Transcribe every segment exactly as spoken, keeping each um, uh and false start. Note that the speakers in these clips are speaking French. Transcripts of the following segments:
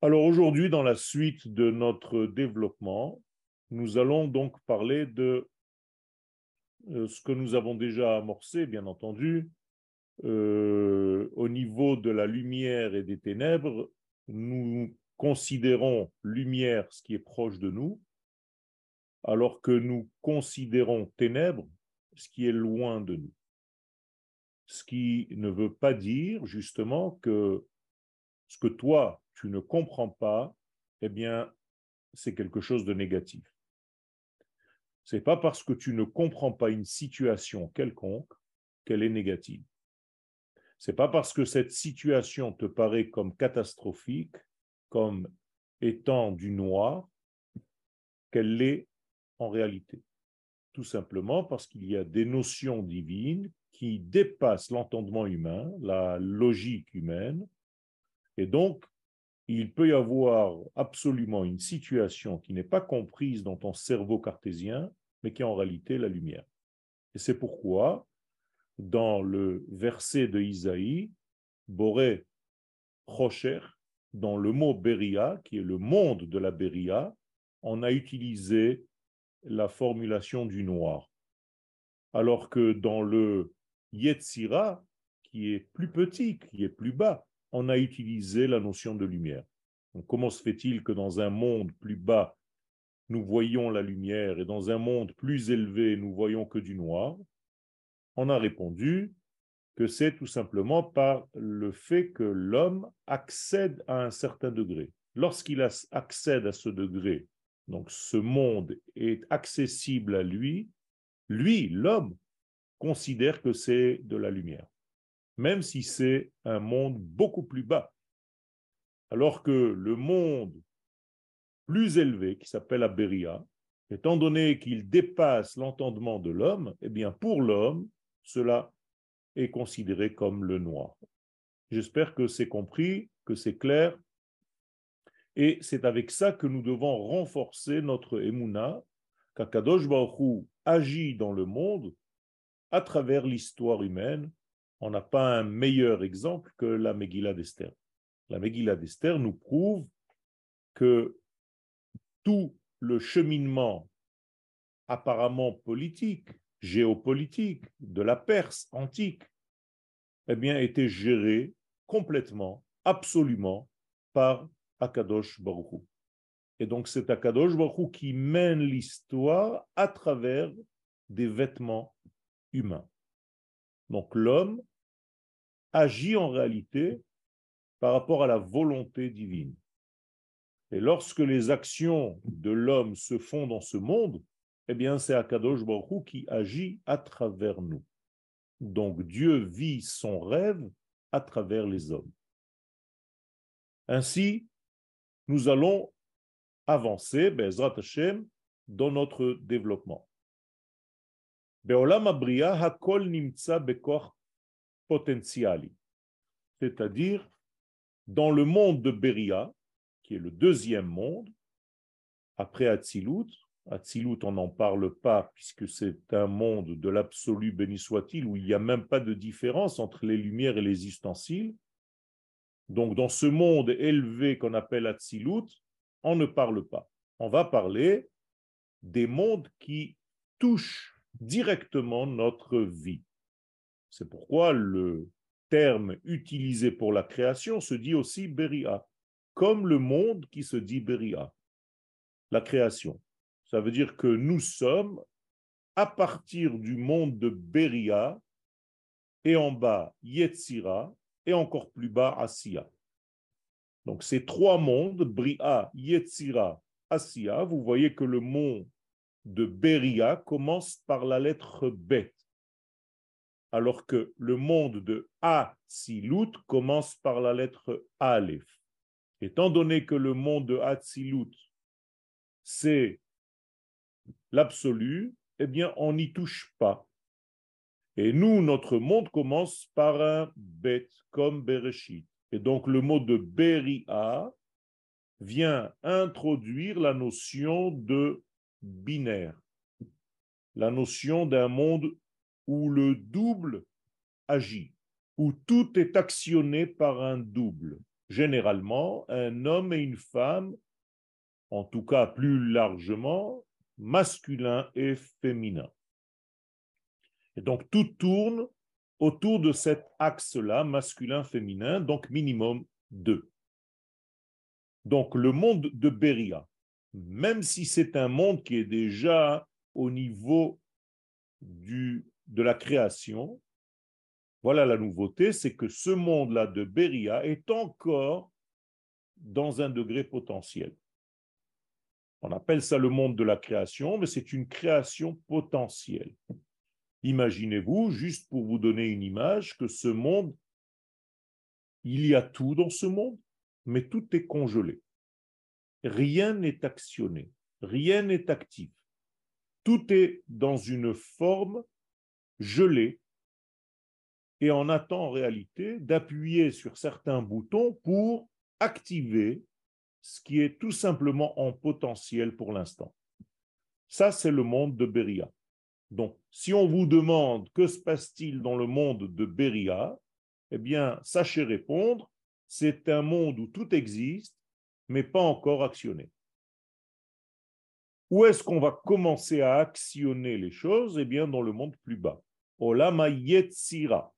Alors aujourd'hui, dans la suite de notre développement, nous allons donc parler de euh, ce que nous avons déjà amorcé, bien entendu, euh, au niveau de la lumière et des ténèbres. Nous considérons lumière ce qui est proche de nous, alors que nous considérons ténèbres ce qui est loin de nous. Ce qui ne veut pas dire justement que ce que toi, tu ne comprends pas, eh bien, c'est quelque chose de négatif. C'est pas parce que tu ne comprends pas une situation quelconque qu'elle est négative. C'est pas parce que cette situation te paraît comme catastrophique, comme étant du noir, qu'elle l'est en réalité. Tout simplement parce qu'il y a des notions divines qui dépassent l'entendement humain, la logique humaine, et donc il peut y avoir absolument une situation qui n'est pas comprise dans ton cerveau cartésien, mais qui est en réalité la lumière. Et c'est pourquoi, dans le verset de Isaïe, Boré Rocher, dans le mot Beria, qui est le monde de la Beria, on a utilisé la formulation du noir. Alors que dans le Yetzira, qui est plus petit, qui est plus bas, on a utilisé la notion de lumière. Donc, comment se fait-il que dans un monde plus bas, nous voyons la lumière et dans un monde plus élevé, nous voyons que du noir? On a répondu que c'est tout simplement par le fait que l'homme accède à un certain degré. Lorsqu'il accède à ce degré, donc ce monde est accessible à lui, lui, l'homme, considère que c'est de la lumière, même si c'est un monde beaucoup plus bas. Alors que le monde plus élevé, qui s'appelle Abéria, étant donné qu'il dépasse l'entendement de l'homme, eh bien pour l'homme, cela est considéré comme le noir. J'espère que c'est compris, que c'est clair, et c'est avec ça que nous devons renforcer notre émouna, qu'Akadosh Baruch Hu agit dans le monde à travers l'histoire humaine. On n'a pas un meilleur exemple que la Megillah d'Esther. La Megillah d'Esther nous prouve que tout le cheminement apparemment politique, géopolitique, de la Perse antique, eh bien, était géré complètement, absolument, par Akadosh Baruch Hu. Et donc, c'est Akadosh Baruch Hu qui mène l'histoire à travers des vêtements humains. Donc, l'homme agit en réalité par rapport à la volonté divine. Et lorsque les actions de l'homme se font dans ce monde, eh bien, c'est Akadosh Baruch Hu qui agit à travers nous. Donc, Dieu vit son rêve à travers les hommes. Ainsi, nous allons avancer, Be'ezrat Hashem, dans notre développement. Be'olam habriya hakol nimtza bekoch potentiali. C'est-à-dire, dans le monde de Beria, qui est le deuxième monde, après Hatzilut. Hatzilut, on n'en parle pas, puisque c'est un monde de l'absolu, béni soit-il, où il n'y a même pas de différence entre les lumières et les ustensiles. Donc, dans ce monde élevé qu'on appelle Hatzilut, on ne parle pas. On va parler des mondes qui touchent directement notre vie. C'est pourquoi le terme utilisé pour la création se dit aussi Beria, comme le monde qui se dit Beria, la création. Ça veut dire que nous sommes à partir du monde de Beria et en bas Yetzira et encore plus bas Asiya. Donc ces trois mondes, Bria, Yetzira, Asiya, vous voyez que le monde de Beria commence par la lettre Bet, alors que le monde de Hatzilut commence par la lettre Aleph. Étant donné que le monde de Hatzilut, c'est l'absolu, eh bien, on n'y touche pas. Et nous, notre monde commence par un Bet, comme Bereshit. Et donc, le mot de Beria vient introduire la notion de binaire, la notion d'un monde où le double agit, où tout est actionné par un double. généralement un homme et une femme, en tout cas plus largement, masculin et féminin. Et donc tout tourne autour de cet axe-là, masculin-féminin, donc minimum deux. Donc le monde de Beria, même si c'est un monde qui est déjà au niveau du, de la création, voilà la nouveauté, c'est que ce monde-là de Beria est encore dans un degré potentiel. On appelle ça le monde de la création, mais c'est une création potentielle. Imaginez-vous, juste pour vous donner une image, que ce monde, il y a tout dans ce monde, mais tout est congelé. Rien n'est actionné, rien n'est actif. Tout est dans une forme gelée et on attend en réalité d'appuyer sur certains boutons pour activer ce qui est tout simplement en potentiel pour l'instant. Ça, c'est le monde de Beria. Donc, si on vous demande que se passe-t-il dans le monde de Beria, eh bien, sachez répondre, c'est un monde où tout existe, mais pas encore actionné. Où est-ce qu'on va commencer à actionner les choses? Eh bien, dans le monde plus bas. Olama Yetzira.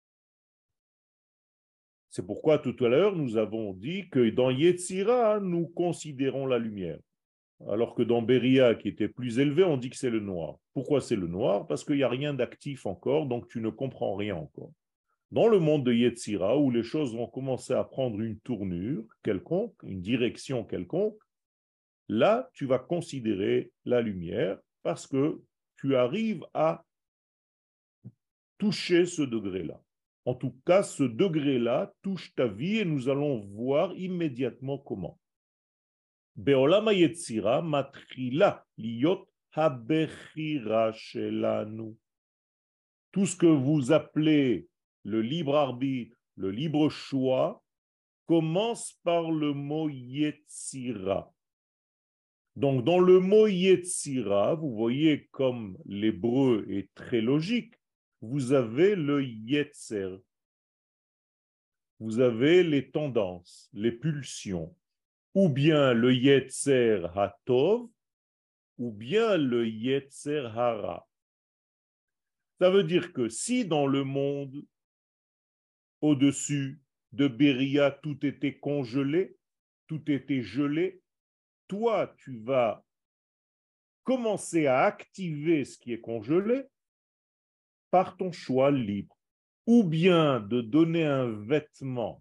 C'est pourquoi tout à l'heure, nous avons dit que dans Yetzira, nous considérons la lumière. Alors que dans Beria, qui était plus élevé, on dit que c'est le noir. Pourquoi c'est le noir? Parce qu'il n'y a rien d'actif encore, donc tu ne comprends rien encore. Dans le monde de Yetzira, où les choses vont commencer à prendre une tournure quelconque, une direction quelconque, là, tu vas considérer la lumière parce que tu arrives à toucher ce degré-là. En tout cas, ce degré-là touche ta vie et nous allons voir immédiatement comment. Be'olam hayetzira matrila liyot habechira shelanu. Tout ce que vous appelez le libre arbitre, le libre choix, commence par le mot yetzira. Donc, dans le mot yetzira, vous voyez comme l'hébreu est très logique, vous avez le yetzer. Vous avez les tendances, les pulsions, ou bien le yetzer hatov, ou bien le yetzer hara. Ça veut dire que si dans le monde au-dessus de Beria, tout était congelé, tout était gelé, toi, tu vas commencer à activer ce qui est congelé par ton choix libre, ou bien de donner un vêtement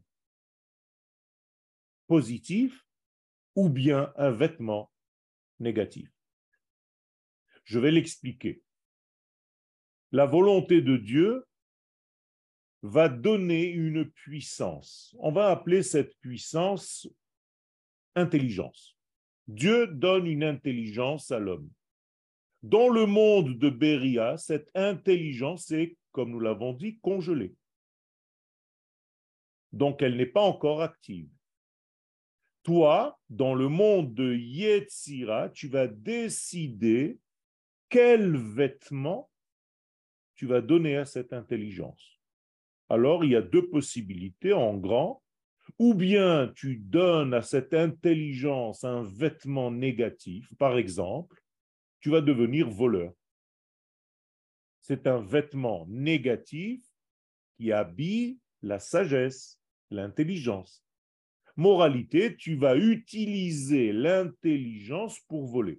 positif, ou bien un vêtement négatif. Je vais l'expliquer. La volonté de Dieu va donner une puissance. On va appeler cette puissance intelligence. Dieu donne une intelligence à l'homme. Dans le monde de Beria, cette intelligence est, comme nous l'avons dit, congelée. Donc, elle n'est pas encore active. Toi, dans le monde de Yetzira, tu vas décider quel vêtement tu vas donner à cette intelligence. Alors, il y a deux possibilités en grand. Ou bien tu donnes à cette intelligence un vêtement négatif, par exemple, tu vas devenir voleur. C'est un vêtement négatif qui habille la sagesse, l'intelligence. Moralité, tu vas utiliser l'intelligence pour voler.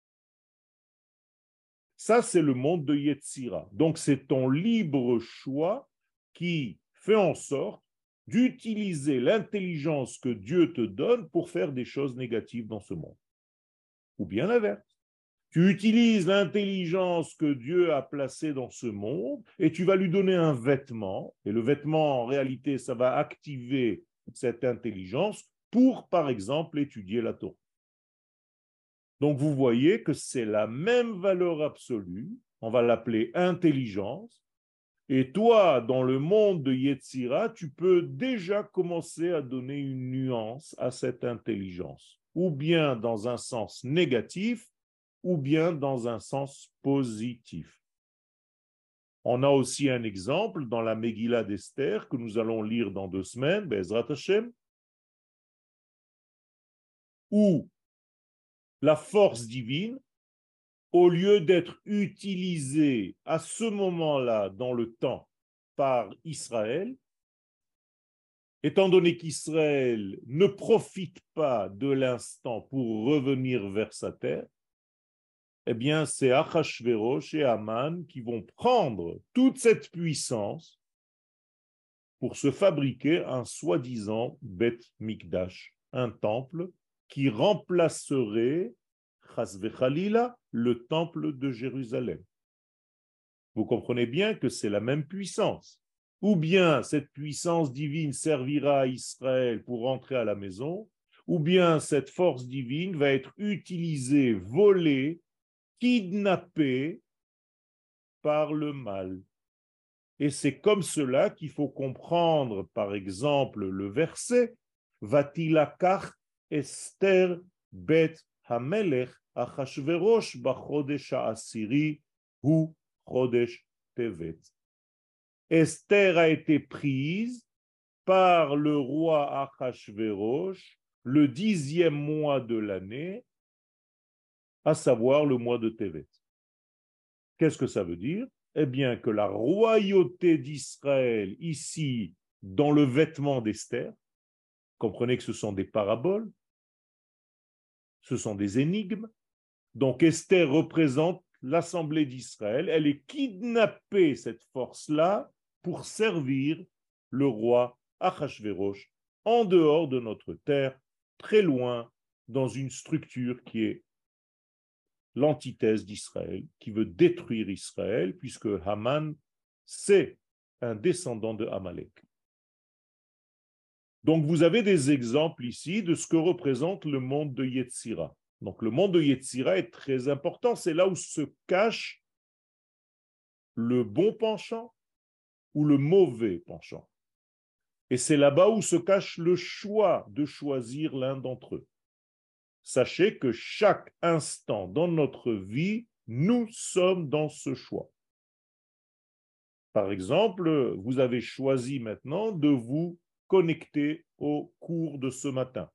Ça, c'est le monde de Yetzira. Donc, c'est ton libre choix qui fait en sorte d'utiliser l'intelligence que Dieu te donne pour faire des choses négatives dans ce monde. Ou bien l'inverse. Tu utilises l'intelligence que Dieu a placée dans ce monde et tu vas lui donner un vêtement. Et le vêtement, en réalité, ça va activer cette intelligence pour, par exemple, étudier la Torah. Donc, vous voyez que c'est la même valeur absolue. On va l'appeler intelligence. Et toi, dans le monde de Yetzira, tu peux déjà commencer à donner une nuance à cette intelligence, ou bien dans un sens négatif, ou bien dans un sens positif. On a aussi un exemple dans la Megillah d'Esther que nous allons lire dans deux semaines, Be'ezrat Hashem, où la force divine, au lieu d'être utilisée à ce moment-là dans le temps par Israël, étant donné qu'Israël ne profite pas de l'instant pour revenir vers sa terre, eh bien, c'est Achashverosh et Haman qui vont prendre toute cette puissance pour se fabriquer un soi-disant Bet Mikdash, un temple qui remplacerait, Chas v'Chalila, le temple de Jérusalem. Vous comprenez bien que c'est la même puissance. Ou bien cette puissance divine servira à Israël pour rentrer à la maison, ou bien cette force divine va être utilisée, volée, kidnappée par le mal. Et c'est comme cela qu'il faut comprendre, par exemple, le verset Vatilakach Esther bet Hamelech Achashverosh bachodesh ha'asiri hu chodesh tevet. Esther a été prise par le roi Achashverosh le dixième mois de l'année, à savoir le mois de Tevet. Qu'est-ce que ça veut dire? Eh bien, que la royauté d'Israël, ici, dans le vêtement d'Esther, comprenez que ce sont des paraboles, ce sont des énigmes. Donc, Esther représente l'Assemblée d'Israël. Elle est kidnappée, cette force-là, pour servir le roi Achashverosh en dehors de notre terre, très loin, dans une structure qui est l'antithèse d'Israël, qui veut détruire Israël, puisque Haman, c'est un descendant de Amalek. Donc vous avez des exemples ici de ce que représente le monde de Yetzira. Donc le monde de Yetzira est très important, c'est là où se cache le bon penchant ou le mauvais penchant. Et c'est là-bas où se cache le choix de choisir l'un d'entre eux. Sachez que chaque instant dans notre vie, nous sommes dans ce choix. Par exemple, vous avez choisi maintenant de vous connecter au cours de ce matin.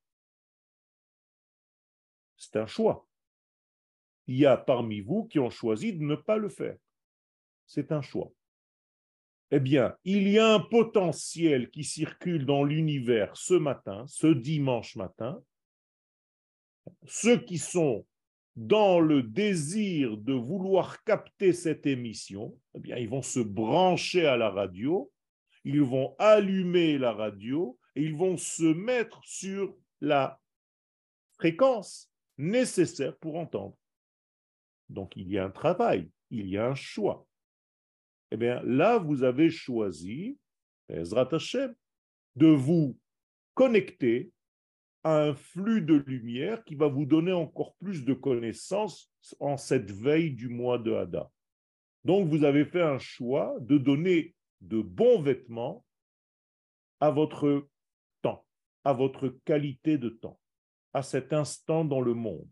C'est un choix. Il y a parmi vous qui ont choisi de ne pas le faire. C'est un choix. Eh bien, il y a un potentiel qui circule dans l'univers ce matin, ce dimanche matin. Ceux qui sont dans le désir de vouloir capter cette émission, eh bien, ils vont se brancher à la radio, ils vont allumer la radio et ils vont se mettre sur la fréquence nécessaire pour entendre. Donc, il y a un travail, il y a un choix. Eh bien, là, vous avez choisi, Ezrat Hashem, de vous connecter à un flux de lumière qui va vous donner encore plus de connaissances en cette veille du mois de Hadar. Donc, vous avez fait un choix de donner de bons vêtements à votre temps, à votre qualité de temps, à cet instant dans le monde.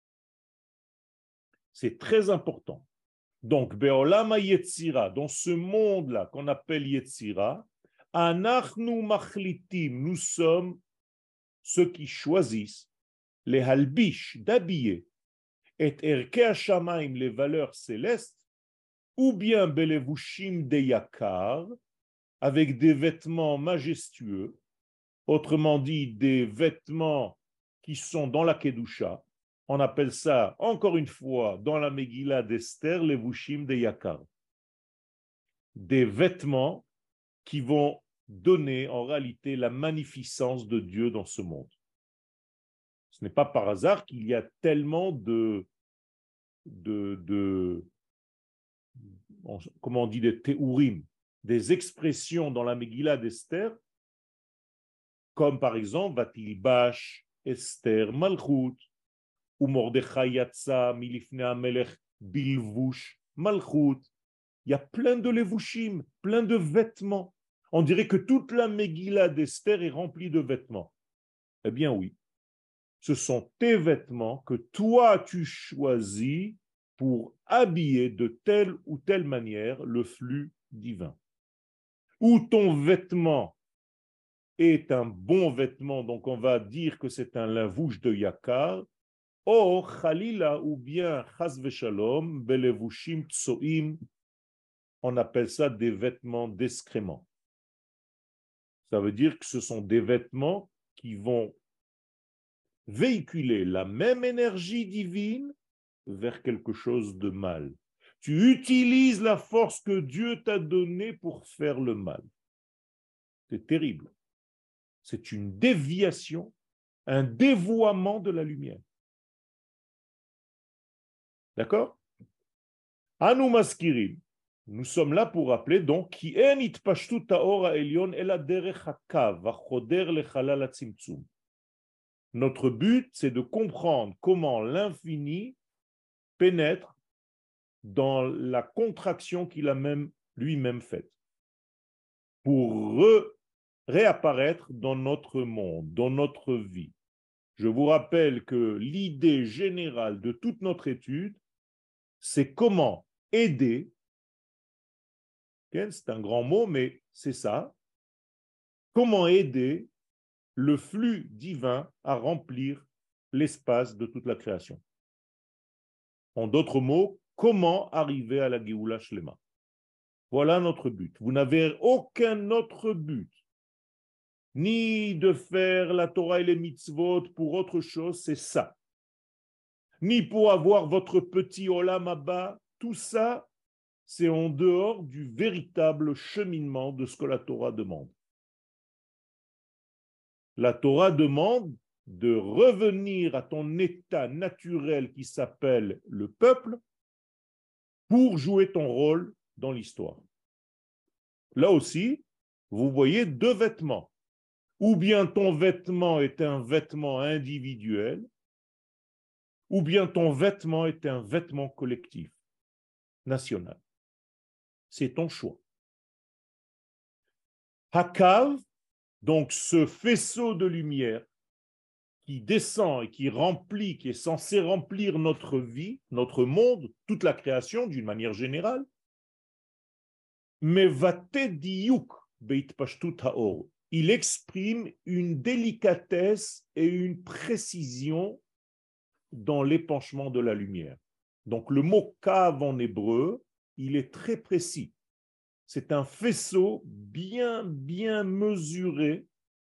C'est très important. Donc, Be'olama Yetzira, dans ce monde-là qu'on appelle Yetzira, Anachnu Machlitim, nous sommes ceux qui choisissent les halbish, d'habiller, et erke hashamaim, les valeurs célestes, ou bien belevushim de yakar, avec des vêtements majestueux, autrement dit des vêtements qui sont dans la kedusha. On appelle ça, encore une fois, dans la Megillah d'Esther, les vushim de yakar. Des vêtements qui vont donner en réalité la magnificence de Dieu dans ce monde. Ce n'est pas par hasard qu'il y a tellement de, de, de comment on dit, des théourim, des expressions dans la Megillah d'Esther, comme par exemple Vatilbash, Esther, Malchut, ou Mordechai Yatsa, Milifne Amelech, Bilvush, Malchut. Il y a plein de levushim, plein de vêtements. On dirait que toute la Megillah d'Esther est remplie de vêtements. Eh bien oui, ce sont tes vêtements que toi tu choisis pour habiller de telle ou telle manière le flux divin. Ou ton vêtement est un bon vêtement, donc on va dire que c'est un lavouche de yakar, or khalila ou bien chas veshalom, belevushim tsoim, on appelle ça des vêtements d'excréments. Ça veut dire que ce sont des vêtements qui vont véhiculer la même énergie divine vers quelque chose de mal. Tu utilises la force que Dieu t'a donnée pour faire le mal. C'est terrible. C'est une déviation, un dévoiement de la lumière. D'accord? Anu maskirim. Nous sommes là pour rappeler donc qui en itpashtu taor ha'elyon ela derech hakav v'choder lechalal hatzimtzum. Notre but, c'est de comprendre comment l'infini pénètre dans la contraction qu'il a même lui-même faite pour re- réapparaître dans notre monde, dans notre vie. Je vous rappelle que l'idée générale de toute notre étude, c'est comment aider, c'est un grand mot, mais c'est ça, comment aider le flux divin à remplir l'espace de toute la création. En d'autres mots, comment arriver à la Géoula Shlema. Voilà notre but. Vous n'avez aucun autre but, ni de faire la Torah et les mitzvot pour autre chose, c'est ça. Ni pour avoir votre petit olam haba, tout ça, c'est en dehors du véritable cheminement de ce que la Torah demande. La Torah demande de revenir à ton état naturel qui s'appelle le peuple pour jouer ton rôle dans l'histoire. Là aussi, vous voyez deux vêtements. Ou bien ton vêtement est un vêtement individuel, ou bien ton vêtement est un vêtement collectif, national. C'est ton choix. Hakav, donc ce faisceau de lumière qui descend et qui remplit, qui est censé remplir notre vie, notre monde, toute la création d'une manière générale, mais vate diyuk beitpashtut haor. Il exprime une délicatesse et une précision dans l'épanchement de la lumière. Donc le mot kav en hébreu, il est très précis. C'est un faisceau bien, bien mesuré.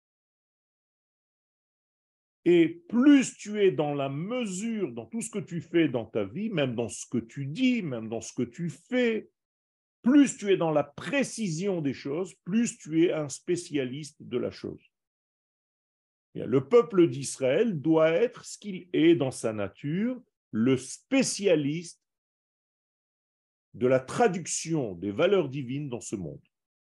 Et plus tu es dans la mesure, dans tout ce que tu fais dans ta vie, même dans ce que tu dis, même dans ce que tu fais, plus tu es dans la précision des choses, plus tu es un spécialiste de la chose. Le peuple d'Israël doit être ce qu'il est dans sa nature, le spécialiste de la traduction des valeurs divines dans ce monde.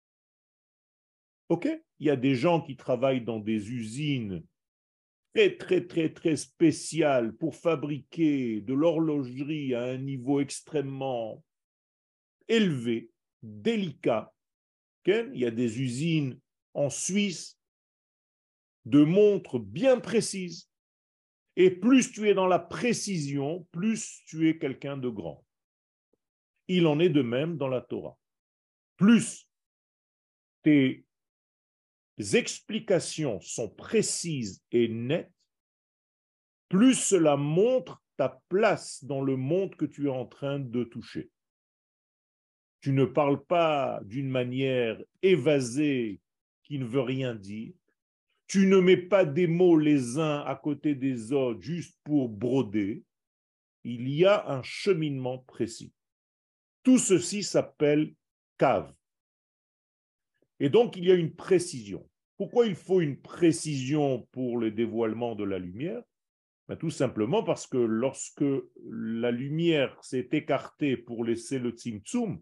Ok? Il y a des gens qui travaillent dans des usines très, très, très, très spéciales pour fabriquer de l'horlogerie à un niveau extrêmement élevé, délicat. Okay? Il y a des usines en Suisse de montres bien précises. Et plus tu es dans la précision, plus tu es quelqu'un de grand. Il en est de même dans la Torah. Plus tes explications sont précises et nettes, plus cela montre ta place dans le monde que tu es en train de toucher. Tu ne parles pas d'une manière évasée qui ne veut rien dire. Tu ne mets pas des mots les uns à côté des autres juste pour broder. Il y a un cheminement précis. Tout ceci s'appelle cave. Et donc, il y a une précision. Pourquoi il faut une précision pour le dévoilement de la lumière? Ben, tout simplement parce que lorsque la lumière s'est écartée pour laisser le tzimtzum,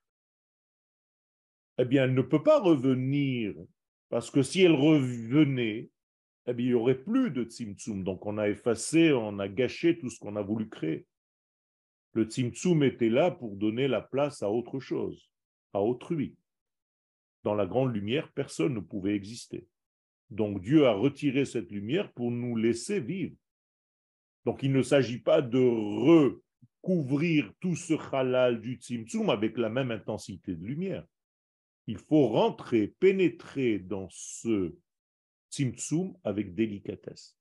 eh bien, elle ne peut pas revenir, parce que si elle revenait, eh bien, il n'y aurait plus de tzimtzum. Donc, on a effacé, on a gâché tout ce qu'on a voulu créer. Le tzimtzum était là pour donner la place à autre chose, à autrui. Dans la grande lumière, personne ne pouvait exister. Donc Dieu a retiré cette lumière pour nous laisser vivre. Donc il ne s'agit pas de recouvrir tout ce halal du tzimtzum avec la même intensité de lumière. Il faut rentrer, pénétrer dans ce tzimtzum avec délicatesse.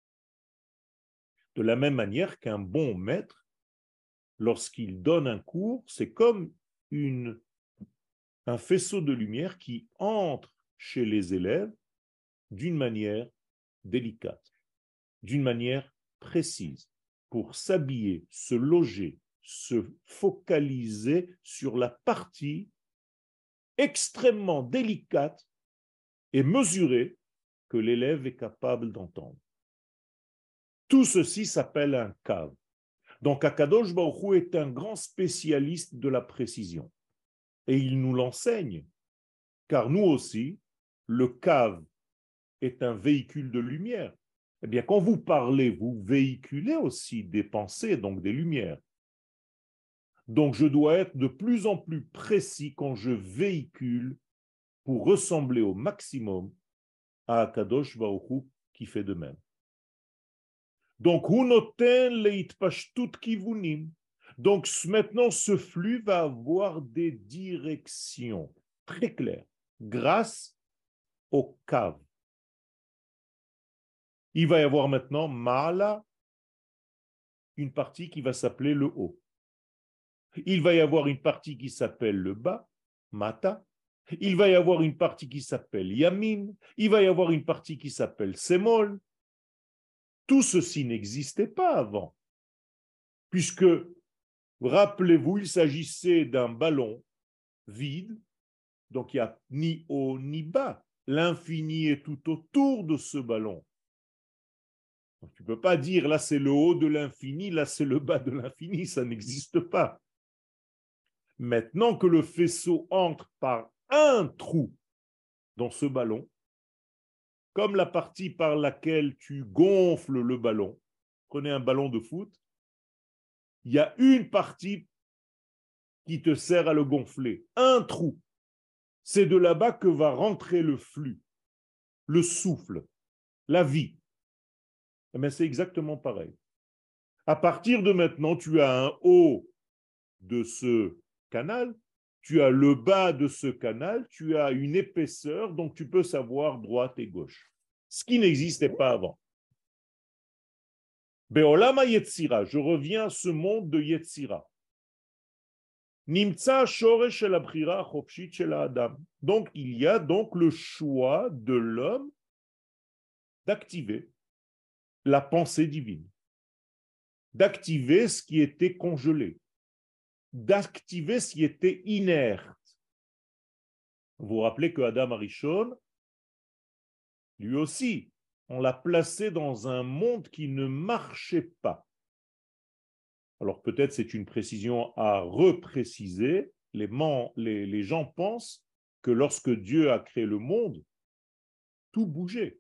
De la même manière qu'un bon maître, lorsqu'il donne un cours, c'est comme une, un faisceau de lumière qui entre chez les élèves d'une manière délicate, d'une manière précise, pour s'habiller, se loger, se focaliser sur la partie extrêmement délicate et mesurée que l'élève est capable d'entendre. Tout ceci s'appelle un cave. Donc Akadosh Baruch Hu est un grand spécialiste de la précision. Et il nous l'enseigne, car nous aussi, le cave est un véhicule de lumière. Eh bien, quand vous parlez, vous véhiculez aussi des pensées, donc des lumières. Donc, je dois être de plus en plus précis quand je véhicule pour ressembler au maximum à Akadosh Baruch Hu qui fait de même. Donc, Hu noten leitpashtut kivunim. Donc, maintenant, ce flux va avoir des directions très claires grâce au cave. Il va y avoir maintenant Ma'ala, une partie qui va s'appeler le haut. Il va y avoir une partie qui s'appelle le bas, Mata. Il va y avoir une partie qui s'appelle Yamin. Il va y avoir une partie qui s'appelle Semol. Tout ceci n'existait pas avant. Puisque, rappelez-vous, il s'agissait d'un ballon vide. Donc, il n'y a ni haut ni bas. L'infini est tout autour de ce ballon. Donc, tu ne peux pas dire là c'est le haut de l'infini, là c'est le bas de l'infini, ça n'existe pas. Maintenant que le faisceau entre par un trou dans ce ballon, comme la partie par laquelle tu gonfles le ballon, prenez un ballon de foot, il y a une partie qui te sert à le gonfler, un trou. C'est de là-bas que va rentrer le flux, le souffle, la vie. Mais c'est exactement pareil. À partir de maintenant, tu as un haut de ce canal, tu as le bas de ce canal, tu as une épaisseur, donc tu peux savoir droite et gauche. Ce qui n'existait pas avant. Be'olama Yetzira, je reviens à ce monde de Yetzira. Nimtsa shoresh shel habchira chopshit shel adam. Donc il y a donc le choix de l'homme d'activer la pensée divine, d'activer ce qui était congelé, d'activer ce qui était inerte. Vous vous rappelez que Adam Arishon, lui aussi, on l'a placé dans un monde qui ne marchait pas. Alors peut-être c'est une précision à repréciser. Les, man, les, les gens pensent que lorsque Dieu a créé le monde, tout bougeait.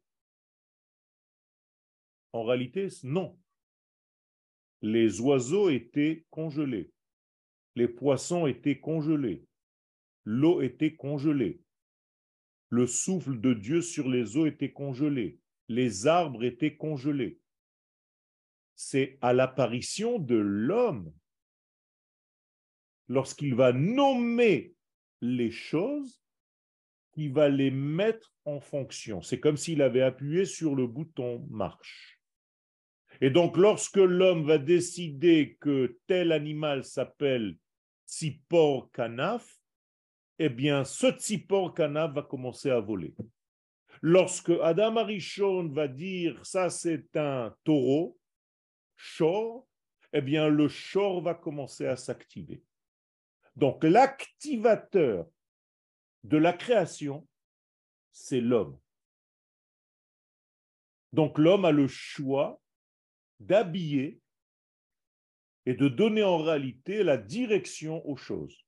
En réalité, non. Les oiseaux étaient congelés. Les poissons étaient congelés. L'eau était congelée. Le souffle de Dieu sur les eaux était congelé. Les arbres étaient congelés. C'est à l'apparition de l'homme, lorsqu'il va nommer les choses, qu'il va les mettre en fonction. C'est comme s'il avait appuyé sur le bouton marche. Et donc, lorsque l'homme va décider que tel animal s'appelle Tzipor Kanaf, eh bien, ce Tzipor Kanaf va commencer à voler. Lorsque Adam Arishon va dire ça c'est un taureau, Shor, eh bien le Shor va commencer à s'activer. Donc l'activateur de la création, c'est l'homme. Donc l'homme a le choix d'habiller et de donner en réalité la direction aux choses.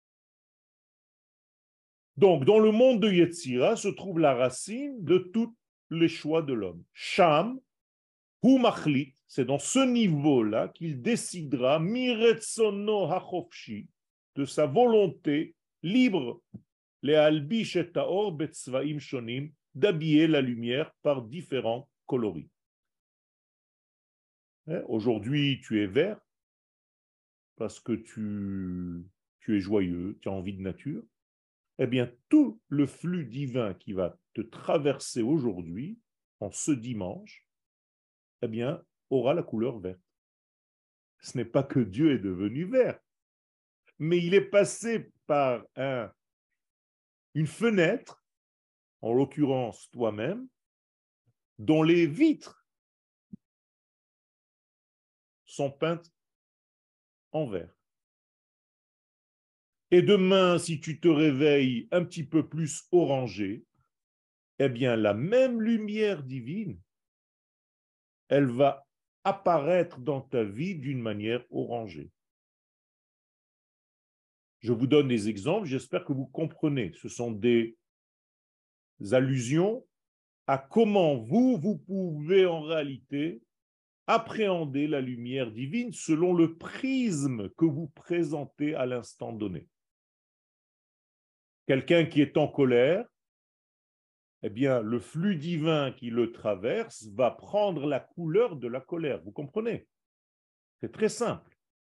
Donc dans le monde de Yetzira se trouve la racine de tous les choix de l'homme. Sham, Hu Machlit, c'est dans ce niveau-là qu'il décidera Miretsono Hachofshi, de sa volonté libre, les albish et taor betzvaim shonim, d'habiller la lumière par différents coloris. Aujourd'hui, tu es vert parce que tu, tu es joyeux, tu as envie de nature. eh bien, tout le flux divin qui va te traverser aujourd'hui, en ce dimanche, eh bien, aura la couleur verte. Ce n'est pas que Dieu est devenu vert, mais il est passé par un, une fenêtre, en l'occurrence toi-même, dont les vitres sont peintes en vert. Et demain, si tu te réveilles un petit peu plus orangé, eh bien, la même lumière divine, elle va apparaître dans ta vie d'une manière orangée. Je vous donne des exemples, j'espère que vous comprenez. Ce sont des allusions à comment vous, vous pouvez en réalité appréhender la lumière divine selon le prisme que vous présentez à l'instant donné. Quelqu'un qui est en colère, eh bien, le flux divin qui le traverse va prendre la couleur de la colère. Vous comprenez? C'est très simple.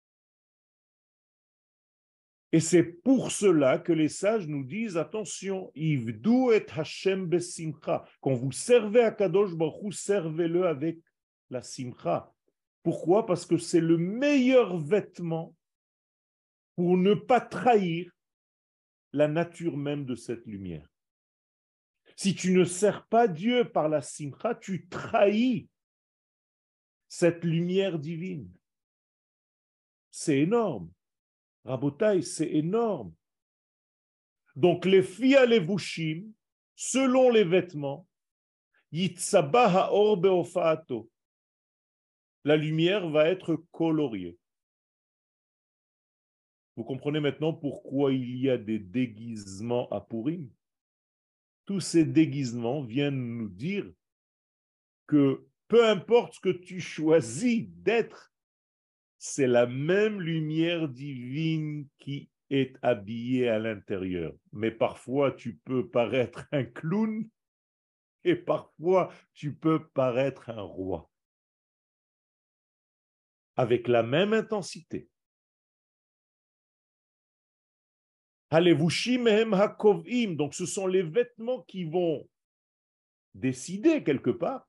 Et c'est pour cela que les sages nous disent, attention, Ivdu et Hashem besimcha. Quand vous servez à Kadosh Baruch Hu, servez-le avec la simcha. Pourquoi? Parce que c'est le meilleur vêtement pour ne pas trahir la nature même de cette lumière. Si tu ne sers pas Dieu par la simcha, tu trahis cette lumière divine. C'est énorme. Rabotai, c'est énorme. Donc, les filles levushim, selon les vêtements, yitzaba haor beofaato, la lumière va être coloriée. Vous comprenez maintenant pourquoi il y a des déguisements à Purim? Tous ces déguisements viennent nous dire que peu importe ce que tu choisis d'être, c'est la même lumière divine qui est habillée à l'intérieur. Mais parfois, tu peux paraître un clown et parfois, tu peux paraître un roi. Avec la même intensité. Donc, ce sont les vêtements qui vont décider quelque part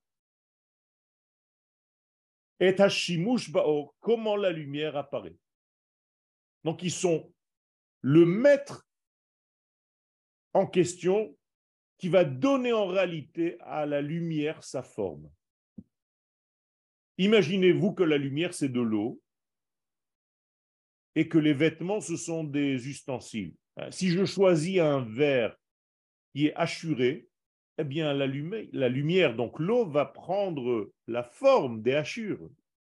et comment la lumière apparaît. Donc, ils sont le maître en question qui va donner en réalité à la lumière sa forme. Imaginez-vous que la lumière, c'est de l'eau et que les vêtements, ce sont des ustensiles. Si je choisis un verre qui est hachuré, eh bien, la lumière, la lumière, donc l'eau, va prendre la forme des hachures.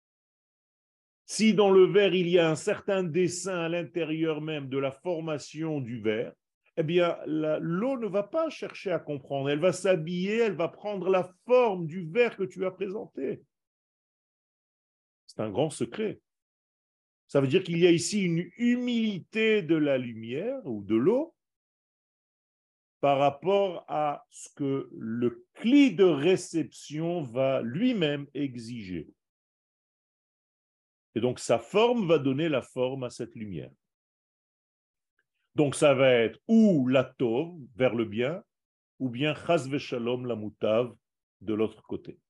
Si dans le verre, il y a un certain dessin à l'intérieur même de la formation du verre, eh bien, l'eau ne va pas chercher à comprendre. Elle va s'habiller, elle va prendre la forme du verre que tu as présenté. C'est un grand secret. Ça veut dire qu'il y a ici une humilité de la lumière ou de l'eau par rapport à ce que le cli de réception va lui-même exiger. Et donc, sa forme va donner la forme à cette lumière. Donc, ça va être ou la tov, vers le bien, ou bien chas veshalom, la moutav, de l'autre côté.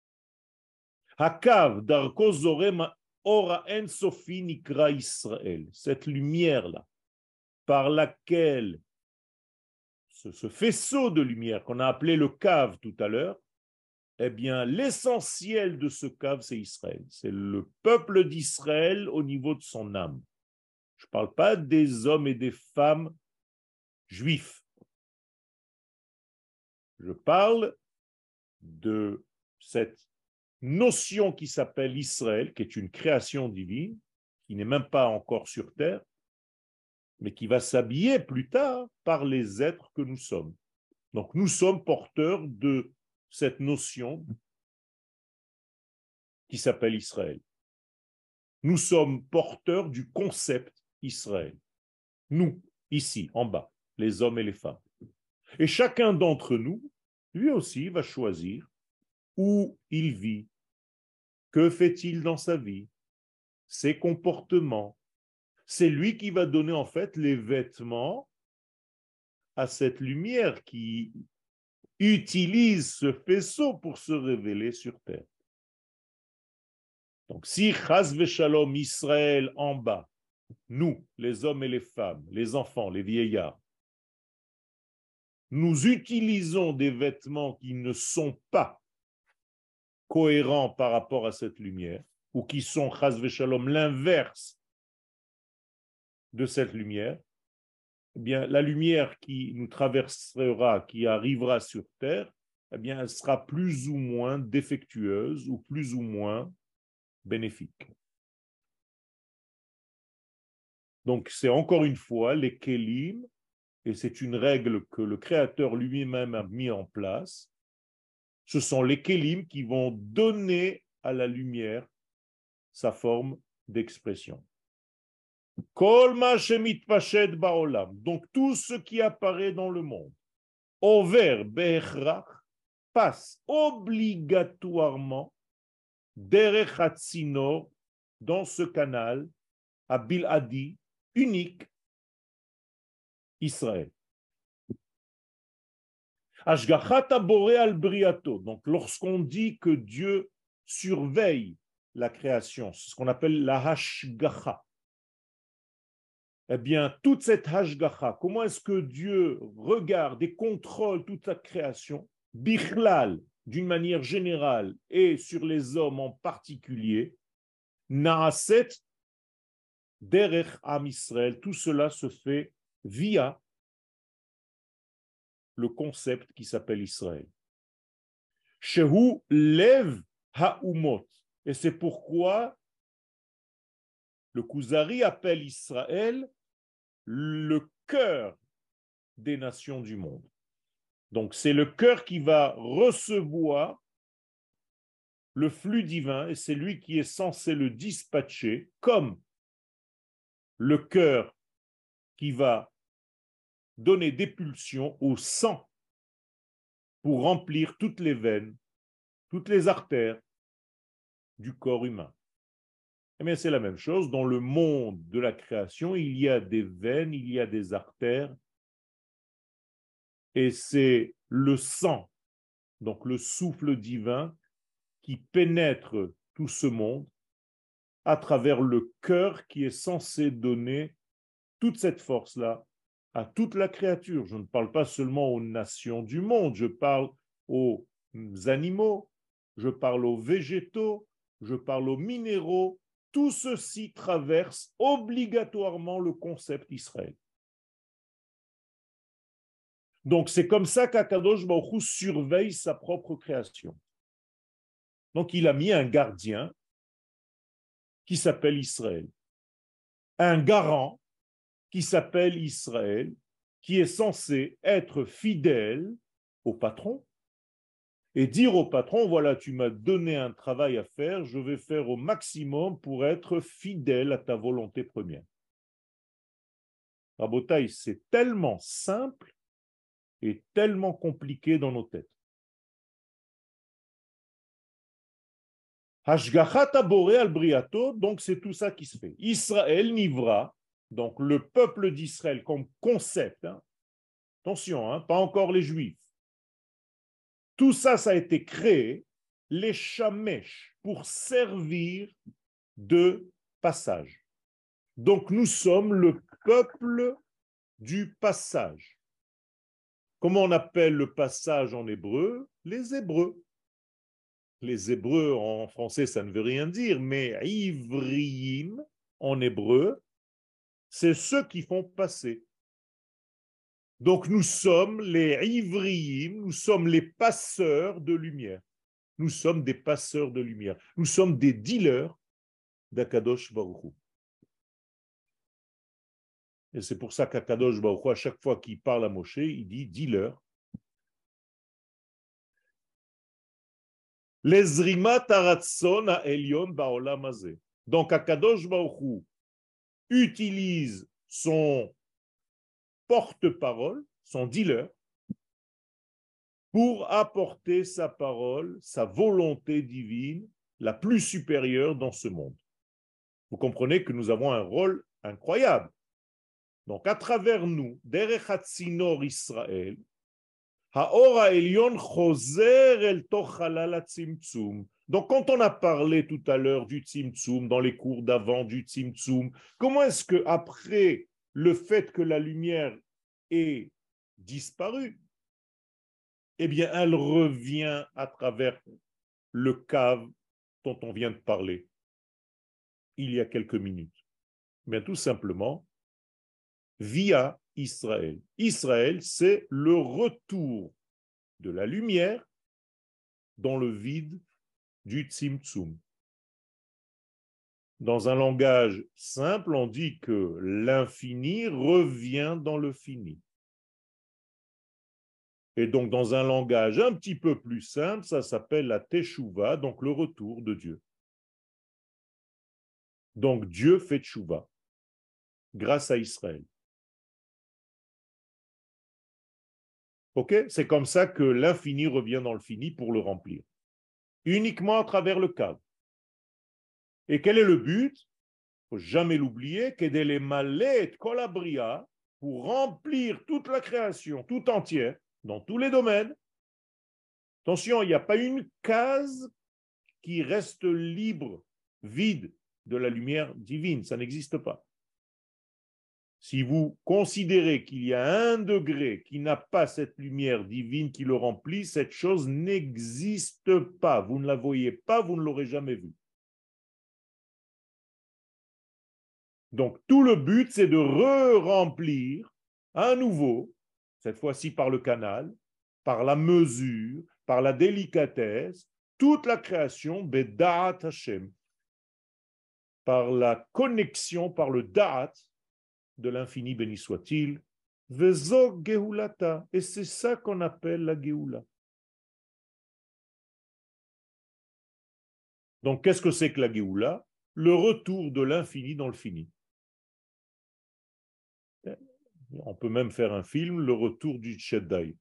Hakav, darko zorem, ora en sofi nikra Israël. Cette lumière-là, par laquelle ce, ce faisceau de lumière qu'on a appelé le cave tout à l'heure, eh bien, l'essentiel de ce cave, c'est Israël. C'est le peuple d'Israël au niveau de son âme. Je ne parle pas des hommes et des femmes juifs. Je parle de cette notion qui s'appelle Israël, qui est une création divine, qui n'est même pas encore sur terre, mais qui va s'habiller plus tard par les êtres que nous sommes. Donc nous sommes porteurs de cette notion qui s'appelle Israël. Nous sommes porteurs du concept Israël. Nous, ici, en bas, les hommes et les femmes. Et chacun d'entre nous, lui aussi, va choisir où il vit, que fait-il dans sa vie, ses comportements. C'est lui qui va donner en fait les vêtements à cette lumière qui utilise ce faisceau pour se révéler sur terre. Donc, si Chas Veshalom Israël en bas, nous, les hommes et les femmes, les enfants, les vieillards, nous utilisons des vêtements qui ne sont pas cohérents par rapport à cette lumière, ou qui sont, Chas Veshalom, l'inverse de cette lumière, eh bien, la lumière qui nous traversera, qui arrivera sur terre, eh bien, elle sera plus ou moins défectueuse ou plus ou moins bénéfique. Donc, c'est encore une fois les kélim, et c'est une règle que le Créateur lui-même a mis en place. Ce sont les kélim qui vont donner à la lumière sa forme d'expression. Kol ma shemit pashet ba'olam. Donc, tout ce qui apparaît dans le monde, over be'echrach, passe obligatoirement derech hatzinor, dans ce canal, à Biladi, unique, Israël. Ashgachat haboré al briato. Donc, lorsqu'on dit que Dieu surveille la création, c'est ce qu'on appelle la hashgacha. Eh bien, toute cette hashgacha, comment est-ce que Dieu regarde et contrôle toute sa création, bichlal, d'une manière générale, et sur les hommes en particulier, naaset derech am Israël, tout cela se fait via le concept qui s'appelle Israël. Shehu lev ha'umot. Et c'est pourquoi le Kuzari appelle Israël le cœur des nations du monde. Donc c'est le cœur qui va recevoir le flux divin et c'est lui qui est censé le dispatcher comme le cœur qui va donner des pulsions au sang pour remplir toutes les veines, toutes les artères du corps humain. Eh bien, c'est la même chose. Dans le monde de la création, il y a des veines, il y a des artères, et c'est le sang, donc le souffle divin, qui pénètre tout ce monde à travers le cœur qui est censé donner toute cette force-là à toute la créature. Je ne parle pas seulement aux nations du monde, je parle aux animaux, je parle aux végétaux, je parle aux minéraux. Tout ceci traverse obligatoirement le concept Israël. Donc c'est comme ça qu'Akadosh Baruch Hu surveille sa propre création. Donc il a mis un gardien qui s'appelle Israël, un garant qui s'appelle Israël, qui est censé être fidèle au patron et dire au patron, voilà, tu m'as donné un travail à faire, je vais faire au maximum pour être fidèle à ta volonté première. Rabotaï, c'est tellement simple et tellement compliqué dans nos têtes. Hashgachat haboré al briato, donc c'est tout ça qui se fait. Israël nivra, donc le peuple d'Israël comme concept, hein. Attention, hein, pas encore les Juifs. Tout ça, ça a été créé, les shamesh, pour servir de passage. Donc nous sommes le peuple du passage. Comment on appelle le passage en hébreu? Les Hébreux. Les Hébreux en français, ça ne veut rien dire, mais ivriim en hébreu, c'est ceux qui font passer. Donc nous sommes les ivriim, nous sommes les passeurs de lumière. Nous sommes des passeurs de lumière. Nous sommes des dealers d'Akadosh Baruch Hu. Et c'est pour ça qu'Akadosh Baruch Hu, à chaque fois qu'il parle à Moshe, il dit dealer. L'ezrimat haratzon ha'elyon ba'olam hazeh. Donc Akadosh Baruch Hu utilise son porte-parole, son dealer, pour apporter sa parole, sa volonté divine, la plus supérieure dans ce monde. Vous comprenez que nous avons un rôle incroyable. Donc, à travers nous, derech hatzinor Israël, haor ha'elyon choser el toch halal hatzimtzum. Donc, quand on a parlé tout à l'heure du tzimtzum, dans les cours d'avant du tzimtzum, comment est-ce que après le fait que la lumière ait disparu, eh bien, elle revient à travers le cave dont on vient de parler il y a quelques minutes? Bien, tout simplement, via Israël. Israël, c'est le retour de la lumière dans le vide du Tzimtzum. Dans un langage simple, on dit que l'infini revient dans le fini. Et donc, dans un langage un petit peu plus simple, ça s'appelle la Teshuvah, donc le retour de Dieu. Donc, Dieu fait Teshuvah grâce à Israël. Ok? C'est comme ça que l'infini revient dans le fini pour le remplir. Uniquement à travers le cadre. Et quel est le but? Il ne faut jamais l'oublier, qu'aider malet kolabria, pour remplir toute la création, tout entière, dans tous les domaines. Attention, il n'y a pas une case qui reste libre, vide de la lumière divine, ça n'existe pas. Si vous considérez qu'il y a un degré qui n'a pas cette lumière divine qui le remplit, cette chose n'existe pas. Vous ne la voyez pas, vous ne l'aurez jamais vue. Donc, tout le but, c'est de re-remplir à nouveau, cette fois-ci par le canal, par la mesure, par la délicatesse, toute la création, Be'da'at Hashem, par la connexion, par le da'at de l'infini, béni soit-il, Vezo Geulata, et c'est ça qu'on appelle la Geoula. Donc, qu'est-ce que c'est que la Geoula? Le retour de l'infini dans le fini. On peut même faire un film, le retour du Jedi,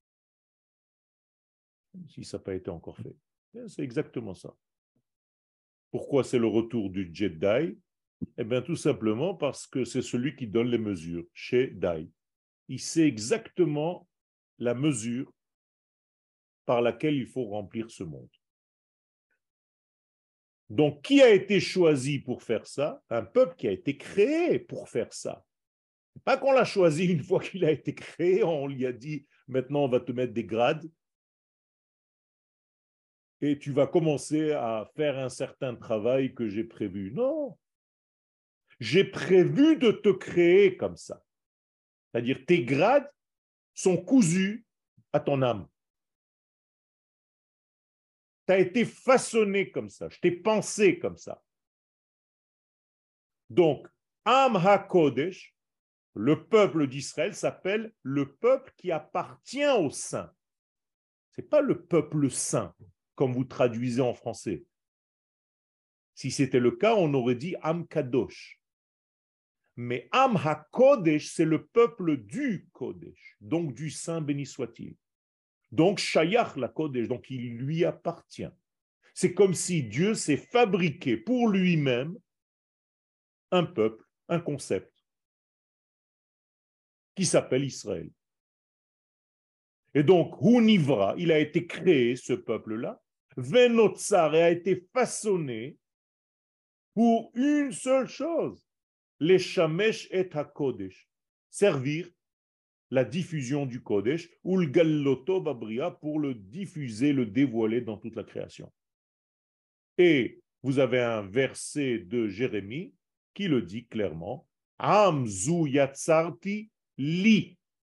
si ça n'a pas été encore fait. C'est exactement ça. Pourquoi c'est le retour du Jedi? Eh bien, tout simplement parce que c'est celui qui donne les mesures, chez Dai. Il sait exactement la mesure par laquelle il faut remplir ce monde. Donc, qui a été choisi pour faire ça? Un peuple qui a été créé pour faire ça. Pas qu'on l'a choisi une fois qu'il a été créé, on lui a dit, maintenant on va te mettre des grades et tu vas commencer à faire un certain travail que j'ai prévu. Non. J'ai prévu de te créer comme ça. C'est-à-dire, tes grades sont cousus à ton âme. Tu as été façonné comme ça. Je t'ai pensé comme ça. Donc, Am HaKodesh, le peuple d'Israël, s'appelle le peuple qui appartient au saint. Ce n'est pas le peuple saint, comme vous traduisez en français. Si c'était le cas, on aurait dit Am Kadosh. Mais Am HaKodesh, c'est le peuple du Kodesh, donc du saint béni soit-il. Donc, Shayach la Kodesh, donc il lui appartient. C'est comme si Dieu s'est fabriqué pour lui-même un peuple, un concept, qui s'appelle Israël. Et donc, Hunivra, il a été créé, ce peuple-là, Venotsar, a été façonné pour une seule chose, les Shamesh et HaKodesh, servir la diffusion du Kodesh, ou le Galloto Babria, pour le diffuser, le dévoiler dans toute la création. Et vous avez un verset de Jérémie qui le dit clairement, Amzu Yatsarti Li.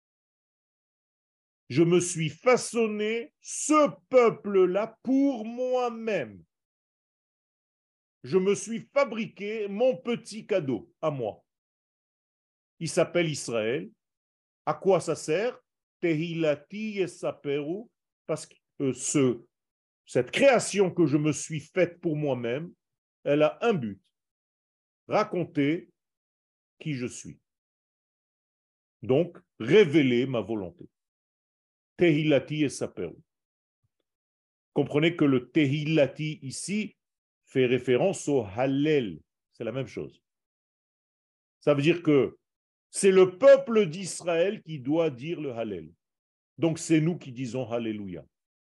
Je me suis façonné ce peuple-là pour moi-même. Je me suis fabriqué mon petit cadeau à moi. Il s'appelle Israël. À quoi ça sert? Tehilati Yesaperu, parce que euh, ce, cette création que je me suis faite pour moi-même, elle a un but, raconter qui je suis. Donc, révéler ma volonté. Tehilati Yesaperu. Comprenez que le Tehilati ici fait référence au Hallel. C'est la même chose. Ça veut dire que C'est le peuple d'Israël qui doit dire le Hallel. Donc c'est nous qui disons Alléluia.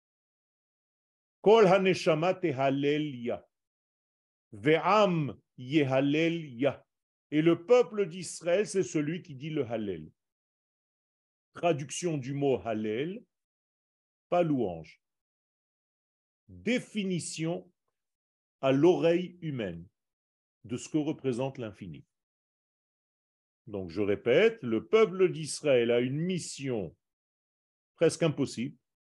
Kol haneshama tehallel ve'am yehalel ya. Et le peuple d'Israël, c'est celui qui dit le Hallel. Traduction du mot Hallel, pas louange. Définition à l'oreille humaine de ce que représente l'infini. Donc je répète, le peuple d'Israël a une mission presque impossible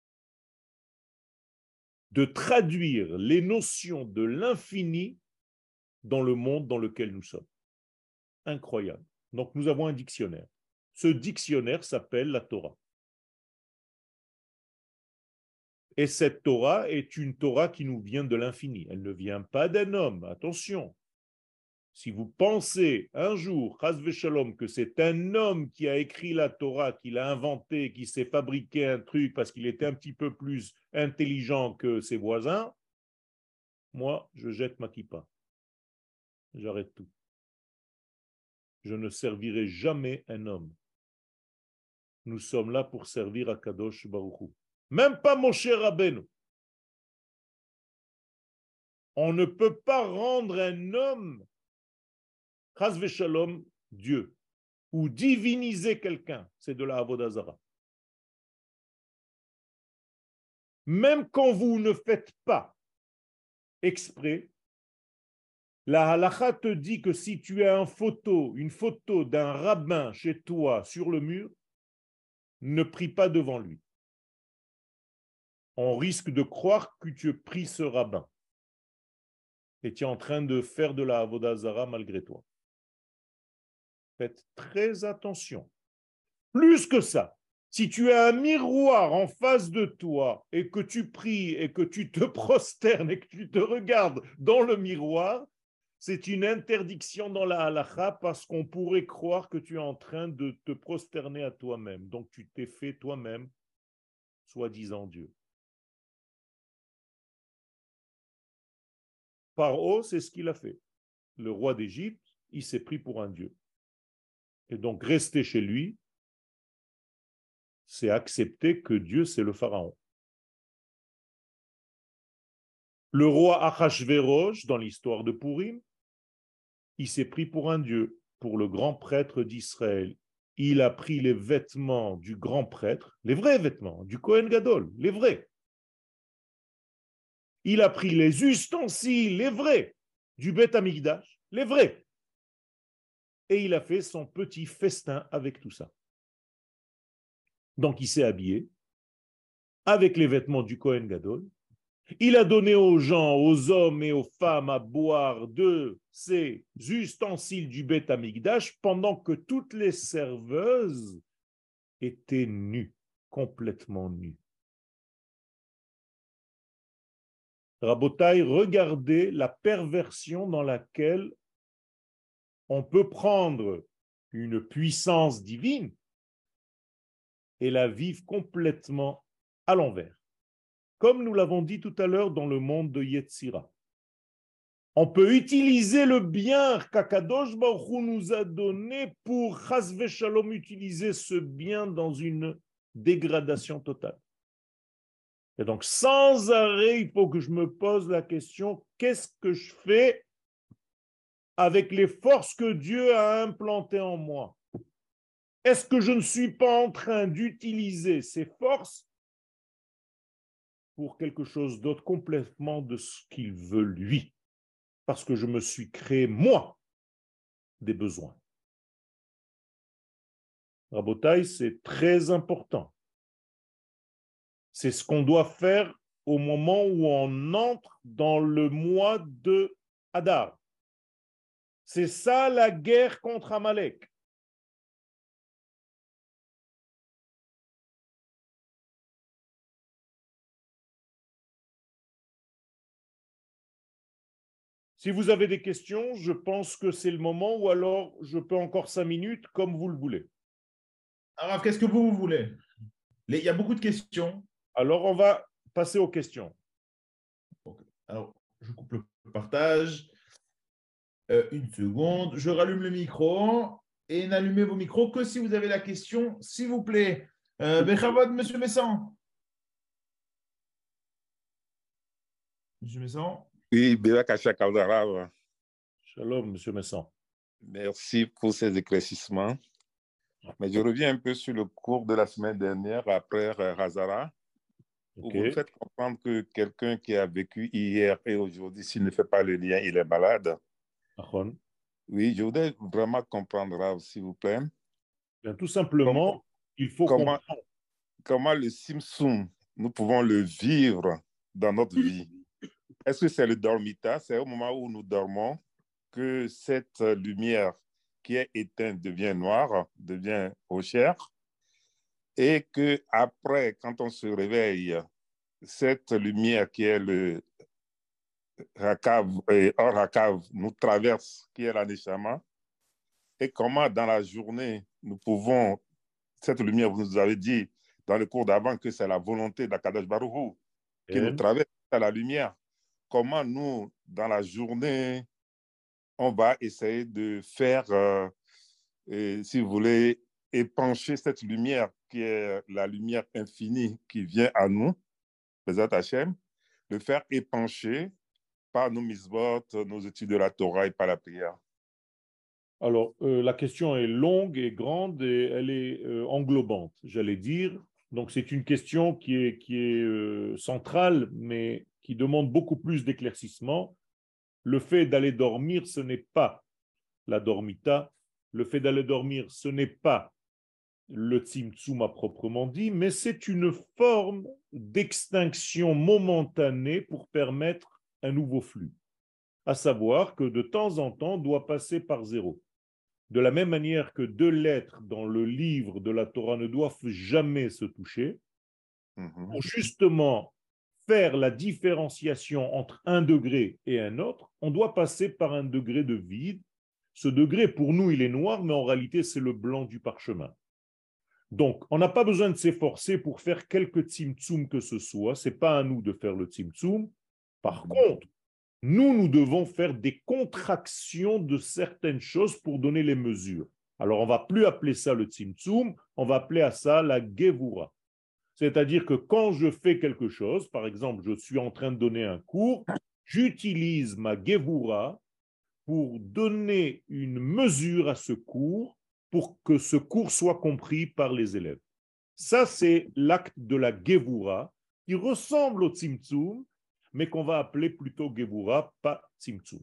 de traduire les notions de l'infini dans le monde dans lequel nous sommes. Incroyable. Donc nous avons un dictionnaire. Ce dictionnaire s'appelle la Torah. Et cette Torah est une Torah qui nous vient de l'infini. Elle ne vient pas d'un homme. Attention. Si vous pensez un jour, chas v'shalom, que c'est un homme qui a écrit la Torah, qui l'a inventé, qui s'est fabriqué un truc parce qu'il était un petit peu plus intelligent que ses voisins, moi, je jette ma kippa. J'arrête tout. Je ne servirai jamais un homme. Nous sommes là pour servir à Kadosh Baruch Hu. Même pas Moshe Rabbeinu. On ne peut pas rendre un homme chas v'shalom, Dieu, ou diviniser quelqu'un, c'est de la avodah zara. Même quand vous ne faites pas exprès, la halakha te dit que si tu as une photo, une photo d'un rabbin chez toi sur le mur, ne prie pas devant lui. On risque de croire que tu pries ce rabbin et tu es en train de faire de la avodah zara malgré toi. Faites très attention. Plus que ça, si tu as un miroir en face de toi et que tu pries et que tu te prosternes et que tu te regardes dans le miroir, c'est une interdiction dans la halakha parce qu'on pourrait croire que tu es en train de te prosterner à toi-même. Donc tu t'es fait toi-même, soi-disant Dieu. Paro, c'est ce qu'il a fait. Le roi d'Égypte, il s'est pris pour un dieu. Et donc, rester chez lui, c'est accepter que Dieu, c'est le pharaon. Le roi Achashvérosh, dans l'histoire de Pourim, il s'est pris pour un dieu, pour le grand prêtre d'Israël. Il a pris les vêtements du grand prêtre, les vrais vêtements, du Kohen Gadol, les vrais. Il a pris les ustensiles, les vrais, du Beth Amikdash, les vrais. Et il a fait son petit festin avec tout ça. Donc il s'est habillé avec les vêtements du Kohen Gadol. Il a donné aux gens, aux hommes et aux femmes à boire de ces ustensiles du Beth Amikdash pendant que toutes les serveuses étaient nues, complètement nues. Rabotai, regardez la perversion dans laquelle on peut prendre une puissance divine et la vivre complètement à l'envers. Comme nous l'avons dit tout à l'heure dans le monde de Yetzira. On peut utiliser le bien qu'Akadosh Baruch Hu nous a donné pour chas v'shalom utiliser ce bien dans une dégradation totale. Et donc, sans arrêt, il faut que je me pose la question, qu'est-ce que je fais avec les forces que Dieu a implantées en moi? Est-ce que je ne suis pas en train d'utiliser ces forces pour quelque chose d'autre complètement de ce qu'il veut lui? Parce que je me suis créé, moi, des besoins. Rabotai, c'est très important. C'est ce qu'on doit faire au moment où on entre dans le mois de Hadar. C'est ça la guerre contre Amalek. Si vous avez des questions, je pense que c'est le moment, ou alors je peux encore cinq minutes, comme vous le voulez. Alors, qu'est-ce que vous, vous voulez? Il y a beaucoup de questions. Alors, on va passer aux questions. Okay. Alors, je coupe le partage. Euh, une seconde. Je rallume le micro. et n'allumez vos micros que si vous avez la question, s'il vous plaît. Euh, Bechavod, Monsieur Messan. Monsieur Messan. Oui, Béla Kacha Kaudara, Shalom, Monsieur Messan. merci pour ces éclaircissements. Mais je reviens un peu sur le cours de la semaine dernière après Hazara, où Ok. vous me faites comprendre que quelqu'un qui a vécu hier et aujourd'hui, s'il ne fait pas le lien, il est malade. Achon. Oui, je voudrais vraiment comprendre, Rav, s'il vous plaît. Bien, tout simplement, Comment, il faut comment, comprendre. comment le simsum, nous pouvons le vivre dans notre vie. Est-ce que c'est le dormita? C'est au moment où nous dormons que cette lumière qui est éteinte devient noire, devient rochère, et que après, quand on se réveille, cette lumière qui est le Rakav, et hors Rakav nous traverse, qui est la Neshama, et comment dans la journée nous pouvons, cette lumière, vous nous avez dit dans le cours d'avant que c'est la volonté d'Akadosh Baruch Hu qui nous traverse à la lumière. Comment nous, dans la journée, on va essayer de faire, euh, et, si vous voulez, épancher cette lumière qui est la lumière infinie qui vient à nous, Bezat Hashem, le faire épancher par nos misbot, nos études de la Torah et par la prière. Alors, euh, la question est longue et grande et elle est euh, englobante, j'allais dire. Donc, c'est une question qui est, qui est euh, centrale, mais qui demande beaucoup plus d'éclaircissement. Le fait d'aller dormir, ce n'est pas la dormita. Le fait d'aller dormir, ce n'est pas le tzimtzum à proprement dit, mais c'est une forme d'extinction momentanée pour permettre un nouveau flux. À savoir que de temps en temps, on doit passer par zéro. De la même manière que deux lettres dans le livre de la Torah ne doivent jamais se toucher, Mm-hmm. pour justement faire la différenciation entre un degré et un autre, on doit passer par un degré de vide. Ce degré, pour nous, il est noir, mais en réalité, c'est le blanc du parchemin. Donc, on n'a pas besoin de s'efforcer pour faire quelque tzimtzum que ce soit. Ce n'est pas à nous de faire le tzimtzum. Par Mm-hmm. contre, nous, nous devons faire des contractions de certaines choses pour donner les mesures. Alors, on ne va plus appeler ça le tzimtzum, on va appeler à ça la gevura. C'est-à-dire que quand je fais quelque chose, par exemple, je suis en train de donner un cours, j'utilise ma gevura pour donner une mesure à ce cours pour que ce cours soit compris par les élèves. Ça, c'est l'acte de la gevura qui ressemble au tzimtzum, mais qu'on va appeler plutôt gevura, pas tzimtzum.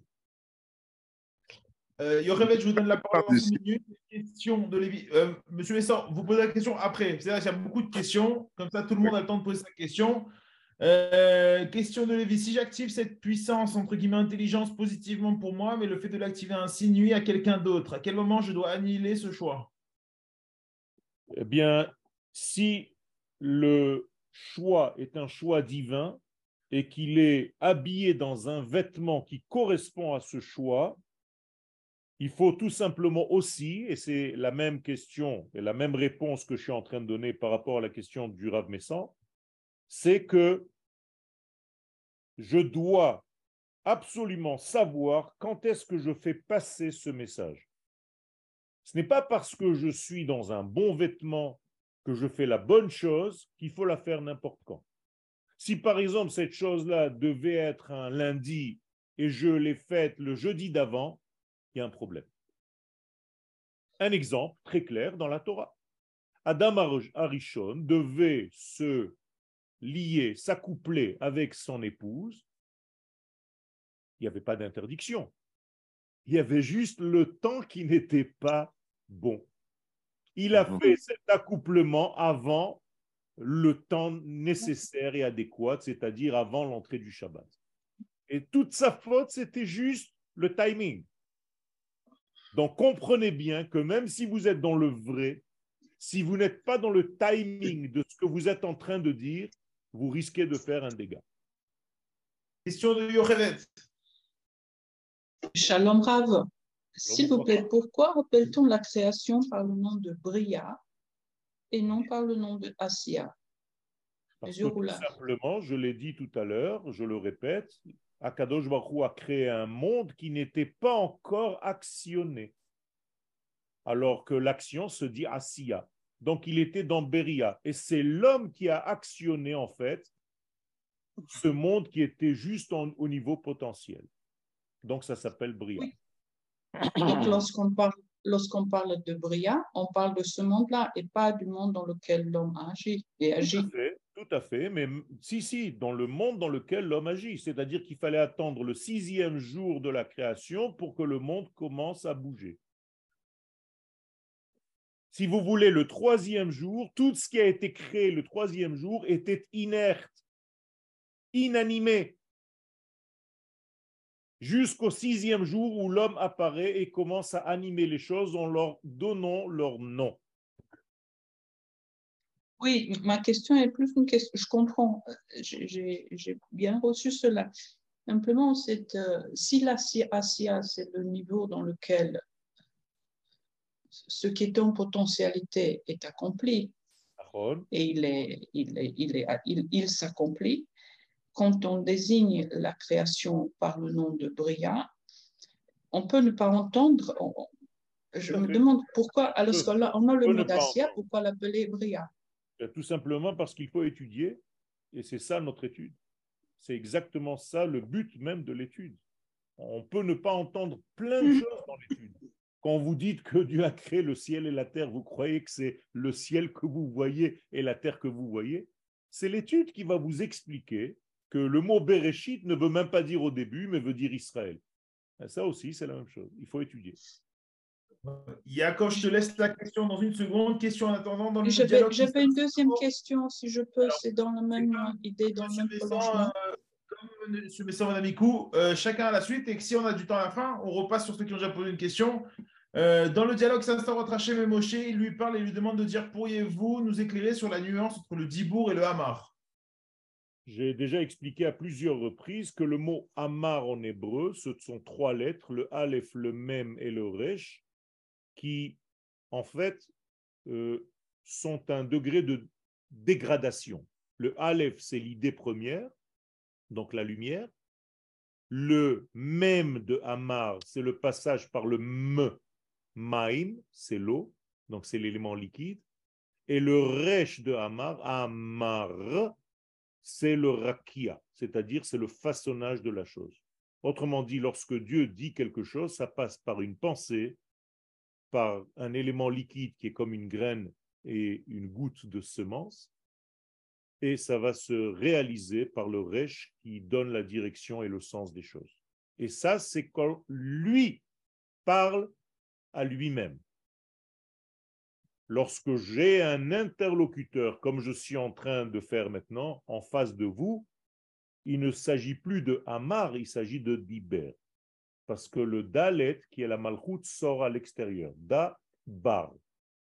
Euh, Yochevet, je vous donne la parole en une minute. Question de Lévi. Euh, Monsieur Messan, vous posez la question après. C'est-à-dire qu'il y a beaucoup de questions. Comme ça, tout le monde a le temps de poser sa question. Euh, question de Lévi. Si j'active cette puissance, entre guillemets, intelligence positivement pour moi, mais le fait de l'activer ainsi nuit à quelqu'un d'autre, à quel moment je dois annihiler ce choix? Eh bien, si le choix est un choix divin et qu'il est habillé dans un vêtement qui correspond à ce choix, il faut tout simplement aussi, et c'est la même question et la même réponse que je suis en train de donner par rapport à la question du Rav Messan, c'est que je dois absolument savoir quand est-ce que je fais passer ce message. Ce n'est pas parce que je suis dans un bon vêtement que je fais la bonne chose qu'il faut la faire n'importe quand. Si par exemple cette chose-là devait être un lundi et je l'ai faite le jeudi d'avant, il y a un problème. Un exemple très clair dans la Torah. Adam Arishon devait se lier, s'accoupler avec son épouse. Il n'y avait pas d'interdiction. Il y avait juste le temps qui n'était pas bon. Il a fait cet accouplement avant le temps nécessaire et adéquat, c'est-à-dire avant l'entrée du Shabbat. Et toute sa faute, c'était juste le timing. Donc comprenez bien que même si vous êtes dans le vrai, si vous n'êtes pas dans le timing de ce que vous êtes en train de dire, vous risquez de faire un dégât. Question de Yochevet. Shalom Rav. S'il vous plaît, pourquoi appelle-t-on la création par le nom de Bria et non par le nom de Asiya? Parce que tout simplement, je l'ai dit tout à l'heure, je le répète, Akadosh Baruch Hu a créé un monde qui n'était pas encore actionné. alors que l'action se dit Asiya. Donc, il était dans Beria. Et c'est l'homme qui a actionné, en fait, ce monde qui était juste en, au niveau potentiel. Donc, ça s'appelle Bria. Oui. Donc, lorsqu'on parle, lorsqu'on parle de Bria, on parle de ce monde-là et pas du monde dans lequel l'homme agit et agit. Tout à fait, tout à fait. Mais si, si, dans le monde dans lequel l'homme agit. C'est-à-dire qu'il fallait attendre le sixième jour de la création pour que le monde commence à bouger. Si vous voulez, le troisième jour, tout ce qui a été créé le troisième jour était inerte, inanimé, jusqu'au sixième jour où l'homme apparaît et commence à animer les choses en leur donnant leur nom. Oui, ma question est plus une question, je comprends, j'ai bien reçu cela. Simplement, c'est, euh, si la Asiya, c'est le niveau dans lequel ce qui est en potentialité est accompli, et il est, il est, il est, il, il s'accomplit. Quand on désigne la création par le nom de Bria, on peut ne pas entendre. On, je me demande pourquoi, alors qu'on a le mot d'Asiya, pourquoi l'appeler Bria? Tout simplement parce qu'il faut étudier, et c'est ça notre étude. C'est exactement ça le but même de l'étude. On peut ne pas entendre plein de choses dans l'étude. Quand vous dites que Dieu a créé le ciel et la terre, vous croyez que c'est le ciel que vous voyez et la terre que vous voyez? C'est l'étude qui va vous expliquer que le mot Bereshit ne veut même pas dire au début, mais veut dire Israël. Et ça aussi, c'est la même chose. Il faut étudier. Yaakov, je te laisse la question dans une seconde. Question en attendant dans le J'avais, dialogue. J'avais une deuxième question, si je peux. C'est dans la même comme, idée, dans le même Messant, prolongement. Euh, comme M. Messant, Madame Ikou, euh, chacun à la suite. Et que si on a du temps à la fin, on repasse sur ceux qui ont déjà posé une question. Euh, dans le dialogue s'instaure entre Hachem et Moshe. Il lui parle et lui demande de dire: pourriez-vous nous éclairer sur la nuance entre le Dibour et le Hamar? J'ai déjà expliqué à plusieurs reprises que le mot Hamar en hébreu, ce sont trois lettres, le Aleph, le Mem et le Resh, qui, en fait, euh, sont un degré de dégradation. Le Aleph, c'est l'idée première, donc la lumière. Le Mem de Hamar, c'est le passage par le M, Maim, c'est l'eau, donc c'est l'élément liquide. Et le Resh de Hamar, Hamar, c'est le rakia, c'est-à-dire c'est le façonnage de la chose. Autrement dit, lorsque Dieu dit quelque chose, ça passe par une pensée, par un élément liquide qui est comme une graine et une goutte de semence, et ça va se réaliser par le resh qui donne la direction et le sens des choses. Et ça, c'est quand lui parle à lui-même. Lorsque j'ai un interlocuteur, comme je suis en train de faire maintenant, en face de vous, il ne s'agit plus de Hamar, il s'agit de Diber. Parce que le Dalet, qui est la Malchut, sort à l'extérieur. Da, bar.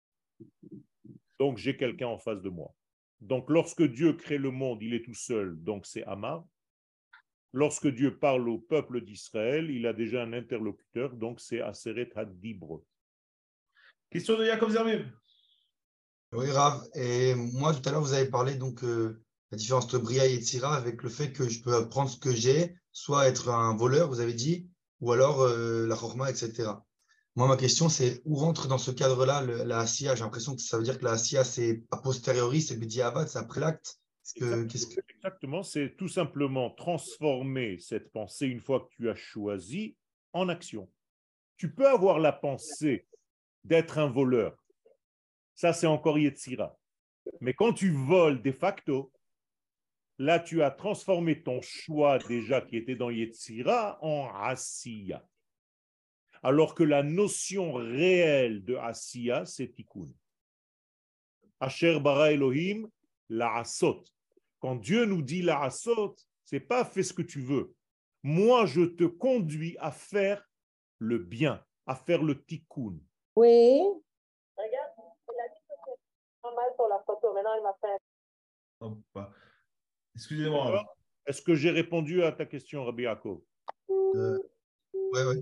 Donc j'ai quelqu'un en face de moi. Donc lorsque Dieu crée le monde, il est tout seul, donc c'est Hamar. Lorsque Dieu parle au peuple d'Israël, il a déjà un interlocuteur, donc c'est Aseret Hadibro. Question de Yaakov Zermib. Oui, Rav. Et moi, tout à l'heure, vous avez parlé donc euh, la différence entre Bria et Yetzira avec le fait que je peux prendre ce que j'ai, soit être un voleur, vous avez dit, ou alors euh, la Chorma, et cetera. Moi, ma question, c'est où rentre dans ce cadre-là le- la Asiya? J'ai l'impression que ça veut dire que la Asiya, c'est a posteriori, c'est B'diavad, c'est après l'acte. Que, qu'est-ce que... Exactement, c'est tout simplement transformer cette pensée, une fois que tu as choisi, en action. Tu peux avoir la pensée d'être un voleur. Ça, c'est encore Yetzira. Mais quand tu voles de facto, là, tu as transformé ton choix déjà qui était dans Yetzira en Asiya. Alors que la notion réelle de Asiya, c'est Tikkun. Asher bara Elohim, la Asot. Quand Dieu nous dit la Asot, c'est pas fais ce que tu veux. Moi, je te conduis à faire le bien, à faire le Tikkun. Oui. Regarde, il a dit que c'est pas mal sur la photo. Maintenant, il m'a fait. Oh, excusez-moi. Est-ce que j'ai répondu à ta question, Rabbi Yaakov? Euh, ouais, ouais.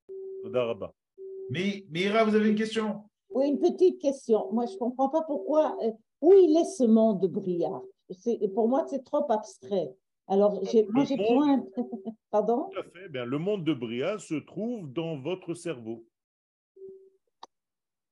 Mais Meira, vous avez une question? Oui, une petite question. Moi, je ne comprends pas pourquoi. Euh, où il est ce monde de Bria? Pour moi, c'est trop abstrait. Alors, moi, j'ai besoin. Pardon? Tout à fait. Bien, le monde de Bria se trouve dans votre cerveau.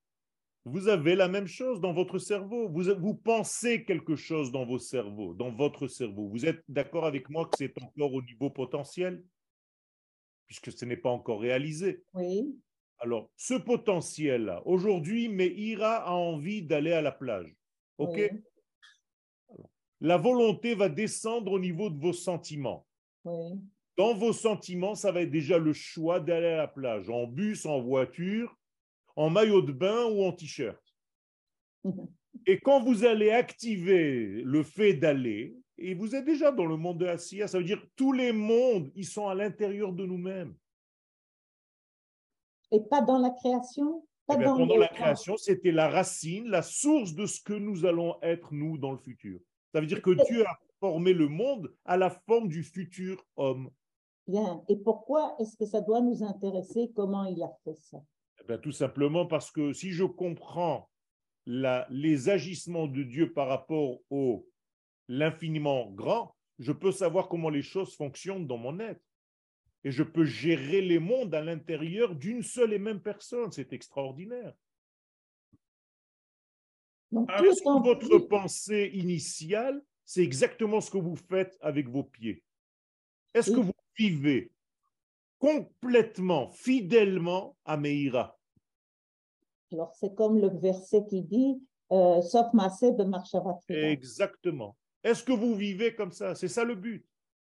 Vous avez la même chose dans votre cerveau. Vous, vous pensez quelque chose dans vos cerveaux, dans votre cerveau. Vous êtes d'accord avec moi que c'est encore au niveau potentiel, puisque ce n'est pas encore réalisé. Oui. Alors, ce potentiel-là, aujourd'hui, Meïra a envie d'aller à la plage. OK? Oui. Alors, la volonté va descendre au niveau de vos sentiments. Oui. Dans vos sentiments, ça va être déjà le choix d'aller à la plage, en bus, en voiture, en maillot de bain ou en t-shirt. Et quand vous allez activer le fait d'aller, et vous êtes déjà dans le monde de la S I A, ça veut dire que tous les mondes, ils sont à l'intérieur de nous-mêmes. Et pas dans la création? Pas Eh bien, dans pendant le... la création, c'était la racine, la source de ce que nous allons être, nous, dans le futur. Ça veut dire que Dieu a formé le monde à la forme du futur homme. Bien. Et pourquoi est-ce que ça doit nous intéresser? Comment il a fait ça? Eh bien, tout simplement parce que si je comprends la, les agissements de Dieu par rapport au l'infiniment grand, je peux savoir comment les choses fonctionnent dans mon être. Et je peux gérer les mondes à l'intérieur d'une seule et même personne. C'est extraordinaire. Donc, Alors, tout est-ce est que en votre plus. pensée initiale, c'est exactement ce que vous faites avec vos pieds? Est-ce que Oui. vous vivez complètement, fidèlement à Meïra? Alors, c'est comme le verset qui dit euh, sauf Massé de Marchavat. Exactement. Est-ce que vous vivez comme ça? C'est ça le but.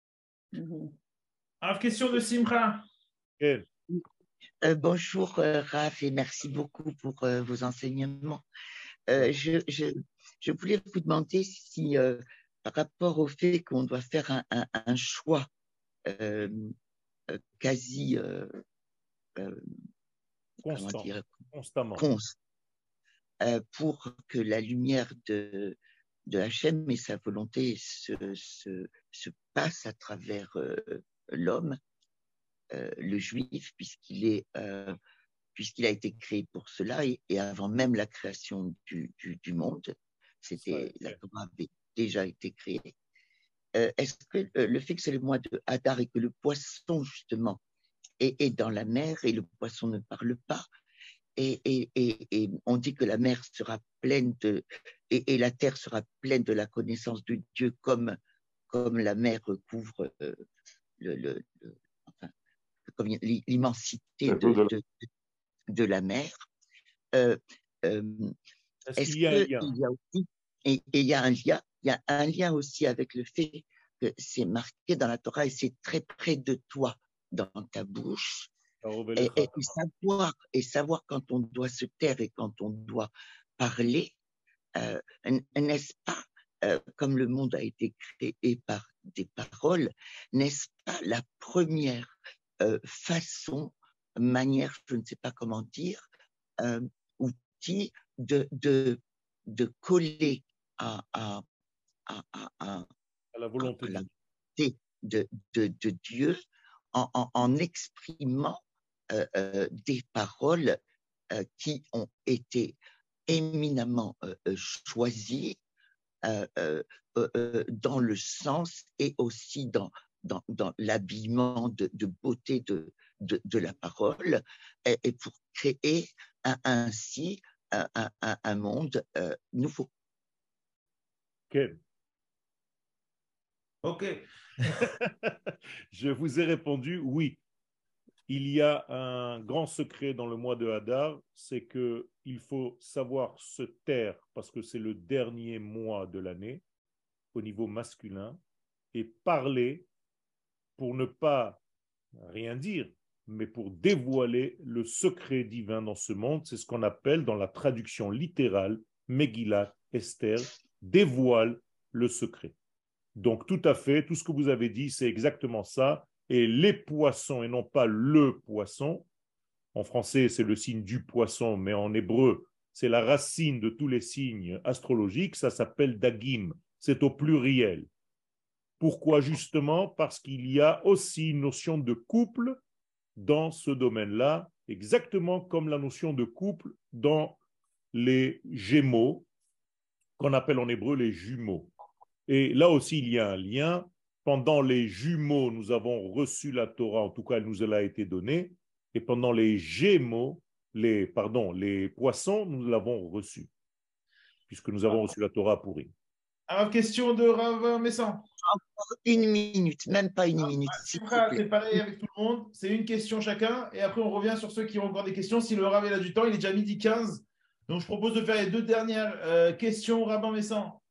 Mhm. Alors, question de Simra. Quel? Euh, bonjour euh, Raph et merci beaucoup pour euh, vos enseignements. Euh, je, je, je voulais vous demander si euh, par rapport au fait qu'on doit faire un, un, un choix euh, euh, quasi euh, euh, Constant, comment dire, constamment. const, euh, pour que la lumière de, de Hachem et sa volonté se, se, se passe à travers euh, l'homme, euh, le juif, puisqu'il est euh, puisqu'il a été créé pour cela et, et avant même la création du, du, du monde, c'était la Torah avait déjà été créée. Euh, est-ce que euh, le fait que c'est le mois de Hadar et que le poisson justement est, est dans la mer et le poisson ne parle pas, et, et, et, et on dit que la mer sera pleine de et, et la terre sera pleine de la connaissance de Dieu comme comme la mer recouvre euh, le, le, le enfin, comme l'immensité de, de, de de la mer. Euh, euh, est-ce est-ce qu'il y a un lien? qu'il y a aussi, et, et il y a un lien, il y a un lien aussi avec le fait que c'est marqué dans la Torah et c'est très près de toi, dans ta bouche, et, et, et savoir et savoir quand on doit se taire et quand on doit parler, euh, n'est-ce pas, euh, comme le monde a été créé par des paroles, n'est-ce pas la première euh, façon, manière, je ne sais pas comment dire, euh, outil de, de, de coller à, à, à, à, à, à la volonté, à la volonté de, de, de Dieu en, en, en exprimant euh, euh, des paroles euh, qui ont été éminemment euh, choisies euh, euh, euh, dans le sens et aussi dans, dans, dans l'habillement de, de beauté de, de, de la parole et, et pour créer un, ainsi un, un, un monde euh, nouveau. Quel? Ok. Je vous ai répondu oui. Il y a un grand secret dans le mois de Hadar, c'est que il faut savoir se taire parce que c'est le dernier mois de l'année au niveau masculin et parler pour ne pas rien dire, mais pour dévoiler le secret divin dans ce monde. C'est ce qu'on appelle dans la traduction littérale, Megillat Esther, dévoile le secret. Donc tout à fait, tout ce que vous avez dit, c'est exactement ça. Et les poissons, et non pas le poisson, en français c'est le signe du poisson, mais en hébreu c'est la racine de tous les signes astrologiques, ça s'appelle Dagim, c'est au pluriel. Pourquoi justement? Parce qu'il y a aussi une notion de couple dans ce domaine-là, exactement comme la notion de couple dans les Gémeaux, qu'on appelle en hébreu les jumeaux. Et là aussi, il y a un lien. Pendant les jumeaux, nous avons reçu la Torah, en tout cas, elle nous a été donnée. Et pendant les Gémeaux, les, pardon, les poissons, nous l'avons reçu, puisque nous avons reçu la Torah pour Purim. Alors, question de Rav Messan. Une minute, même pas une minute. Ah, c'est pareil avec tout le monde. C'est une question chacun. Et après, on revient sur ceux qui ont encore des questions. Si le Rav a du temps, il est déjà midi quinze. Donc, je propose de faire les deux dernières euh, questions, Rav Messan.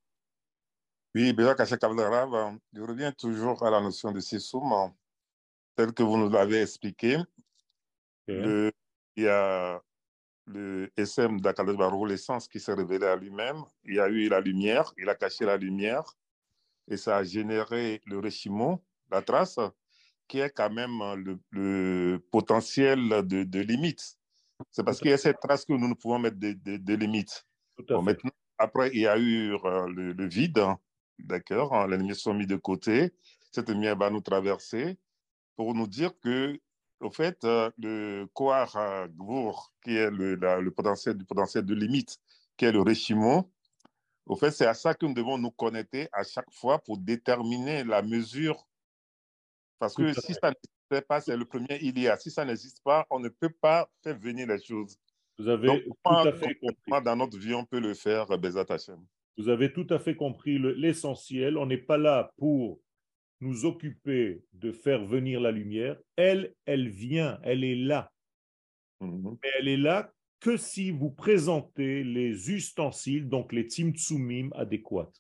Oui, bien Rav, je reviens toujours à la notion de Sissoum, telle que vous nous l'avez expliqué. Okay. Le, il y a le S M d'Akadosh Baruch Hu, l'essence qui s'est révélé à lui-même. Il y a eu la lumière, il a caché la lumière. Et ça a généré le Reshimo, la trace, qui est quand même le, le potentiel de, de limite. C'est parce qu'il y a cette trace que nous ne pouvons mettre des de, de limites. Bon, maintenant, après, il y a eu le, le vide, d'accord, les limites sont mises de côté. Cette lumière va nous traverser pour nous dire que, au fait, le Kohar Gvur, qui est le, la, le potentiel du potentiel de limite, qui est le Reshimo, au fait, c'est à ça que nous devons nous connecter à chaque fois pour déterminer la mesure. Parce que si ça n'existe pas, c'est le premier il y a. Si ça n'existe pas, on ne peut pas faire venir les choses. Vous avez Donc, tout à fait compris. Dans notre vie, on peut le faire, Bezat Hashem. Vous avez tout à fait compris l'essentiel. On n'est pas là pour nous occuper de faire venir la lumière. Elle, elle vient, elle est là. Mm-hmm. Mais elle est là que si vous présentez les ustensiles, donc les tzimtzumim adéquats.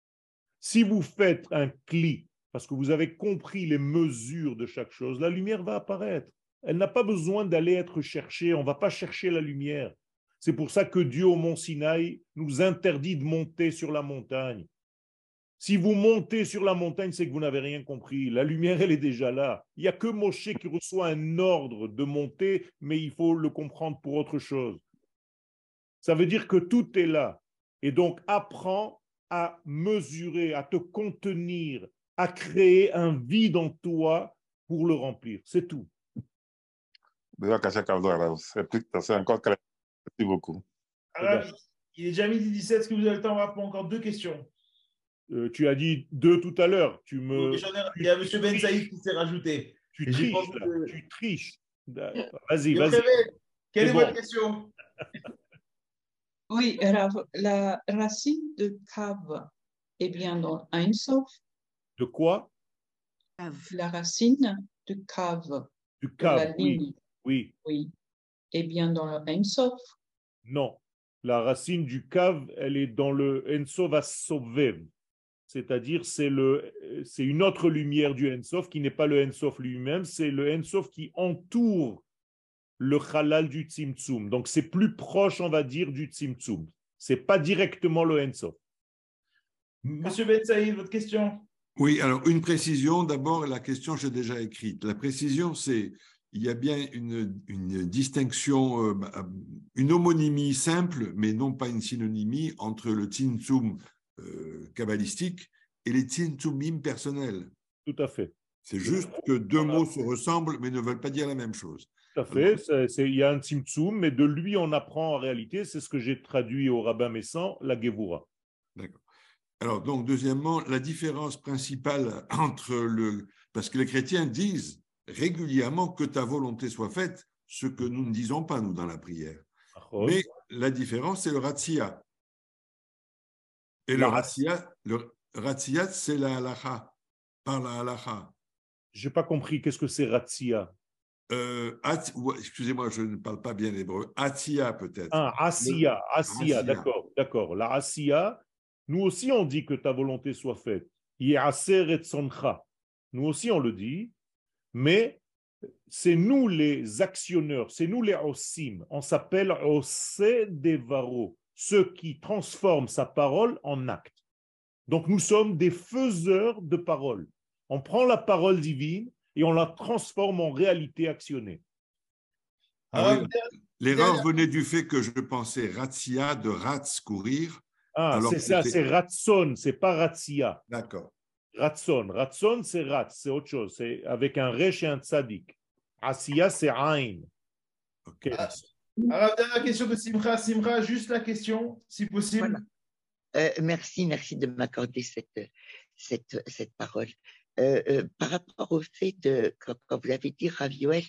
Si vous faites un cli, parce que vous avez compris les mesures de chaque chose, la lumière va apparaître. Elle n'a pas besoin d'aller être cherchée, on ne va pas chercher la lumière. C'est pour ça que Dieu au mont Sinaï nous interdit de monter sur la montagne. Si vous montez sur la montagne, c'est que vous n'avez rien compris. La lumière, elle est déjà là. Il n'y a que Moshe qui reçoit un ordre de monter, mais il faut le comprendre pour autre chose. Ça veut dire que tout est là. Et donc, apprends à mesurer, à te contenir, à créer un vide en toi pour le remplir. C'est tout. C'est encore clair. Merci beaucoup. Alors, il est déjà midi dix-sept. Est-ce que vous avez le temps? On va prendre encore deux questions. Euh, tu as dit deux tout à l'heure. Tu me. Oui, ai, il y a M. Ben Saïd qui s'est rajouté. Tu triches, là, de... tu triches. Vas-y, vas-y. Quelle est, est votre bon. question? Oui, la racine de Kav est bien dans Ein Sof. De quoi? La racine de Kav. Du Kav, oui. oui. Oui. Est bien dans le Ein Sof. Non. La racine du Kav, elle est dans le Ein Sof Assovev. C'est-à-dire, c'est le, c'est une autre lumière du Ein Sof qui n'est pas le Ein Sof lui-même, c'est le Ein Sof qui entoure le halal du Tzimtzum. Donc, c'est plus proche, on va dire, du Tzimtzum. Ce n'est pas directement le Ein Sof. Monsieur Ben Saïd, votre question? Oui, alors une précision. D'abord, la question, j'ai déjà écrite. La précision, c'est il y a bien une, une distinction, euh, une homonymie simple, mais non pas une synonymie entre le Tzimtzum euh, kabbalistique et les Tzimtzumim personnels. Tout à fait. C'est juste que deux mots se ressemblent, mais ne veulent pas dire la même chose. Tout à fait. C'est, c'est, il y a un Tzimtzum, mais de lui, on apprend en réalité, c'est ce que j'ai traduit au rabbin Messan, la Gevura. D'accord. Alors, donc, deuxièmement, la différence principale entre le... Parce que les chrétiens disent régulièrement que ta volonté soit faite, ce que nous ne disons pas, nous, dans la prière. Oh. Mais la différence, c'est le ratzia. Et la le ratzia, le ratzia, c'est la halacha, par la halacha. Je n'ai pas compris, qu'est-ce que c'est ratzia? Euh, at, excusez-moi, je ne parle pas bien l'hébreu. Atia, peut-être. Ah, Asiya, Asiya, d'accord, d'accord. La Asiya, nous aussi on dit que ta volonté soit faite. Yaser et soncha. Nous aussi on le dit, mais c'est nous les actionneurs, c'est nous les osim. On s'appelle osé devaro, ceux qui transforment sa parole en acte. Donc nous sommes des faiseurs de parole. On prend la parole divine et on la transforme en réalité actionnée. Ah oui, l'erreur venait du fait que je pensais ratzia de ratz, courir. Ah, c'est ça, c'est ratson, c'est pas ratzia. D'accord. Ratson, ratson c'est ratz, c'est autre chose, c'est avec un resh et un tzadik. Asiya c'est ain. Ok. Alors, dernière question de Simcha. Simcha, juste la question, si possible. Voilà. Euh, merci, merci de m'accorder cette, cette, cette parole. Euh, euh, par rapport au fait de, quand, quand vous avez dit, Rav Yoel,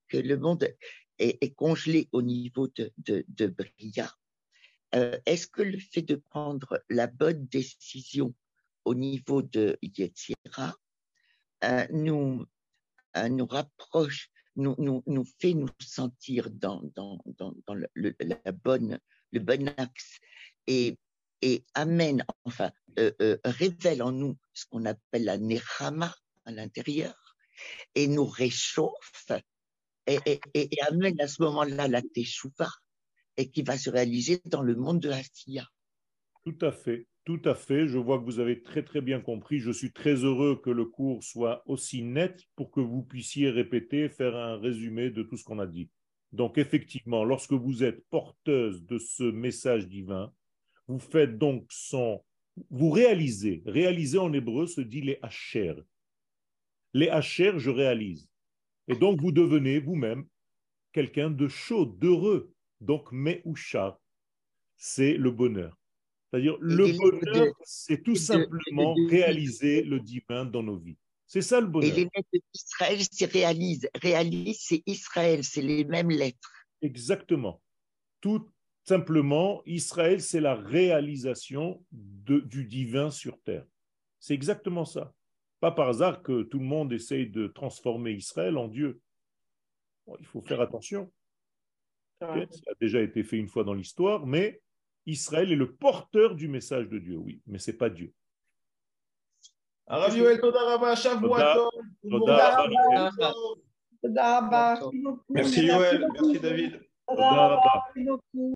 que le monde est, est congelé au niveau de, de, de Bria, euh, est-ce que le fait de prendre la bonne décision au niveau de Yetzira euh, nous, euh, nous rapproche, nous, nous, nous fait nous sentir dans, dans, dans, dans le, le, la bonne, le bon axe et, et amène, enfin, euh, euh, révèle en nous ce qu'on appelle la Nechama à l'intérieur et nous réchauffe et, et, et, et amène à ce moment-là la Teshuvah et qui va se réaliser dans le monde de Asiya. Tout à fait, tout à fait. Je vois que vous avez très très bien compris. Je suis très heureux que le cours soit aussi net pour que vous puissiez répéter, faire un résumé de tout ce qu'on a dit. Donc effectivement, lorsque vous êtes porteuse de ce message divin, vous faites donc son... Vous réalisez, réaliser en hébreu se dit les hacher. Les hacher, je réalise. Et donc vous devenez vous-même quelqu'un de chaud, d'heureux. Donc me'ushar, c'est le bonheur. C'est-à-dire, le bonheur, c'est tout simplement réaliser le divin dans nos vies. C'est ça le bonheur. Et les lettres d'Israël, c'est réalise. Réalise, c'est Israël, c'est les mêmes lettres. Exactement. Tout simplement, Israël, c'est la réalisation de, du divin sur terre. C'est exactement ça. Pas par hasard que tout le monde essaye de transformer Israël en Dieu. Bon, il faut faire attention. Okay, ça a déjà été fait une fois dans l'histoire, mais Israël est le porteur du message de Dieu, oui, mais ce n'est pas Dieu. Arav Yoel, toda rabba, Shavua tov. Toda rabba. Toda rabba. Merci Yoel, merci David. Toda rabba.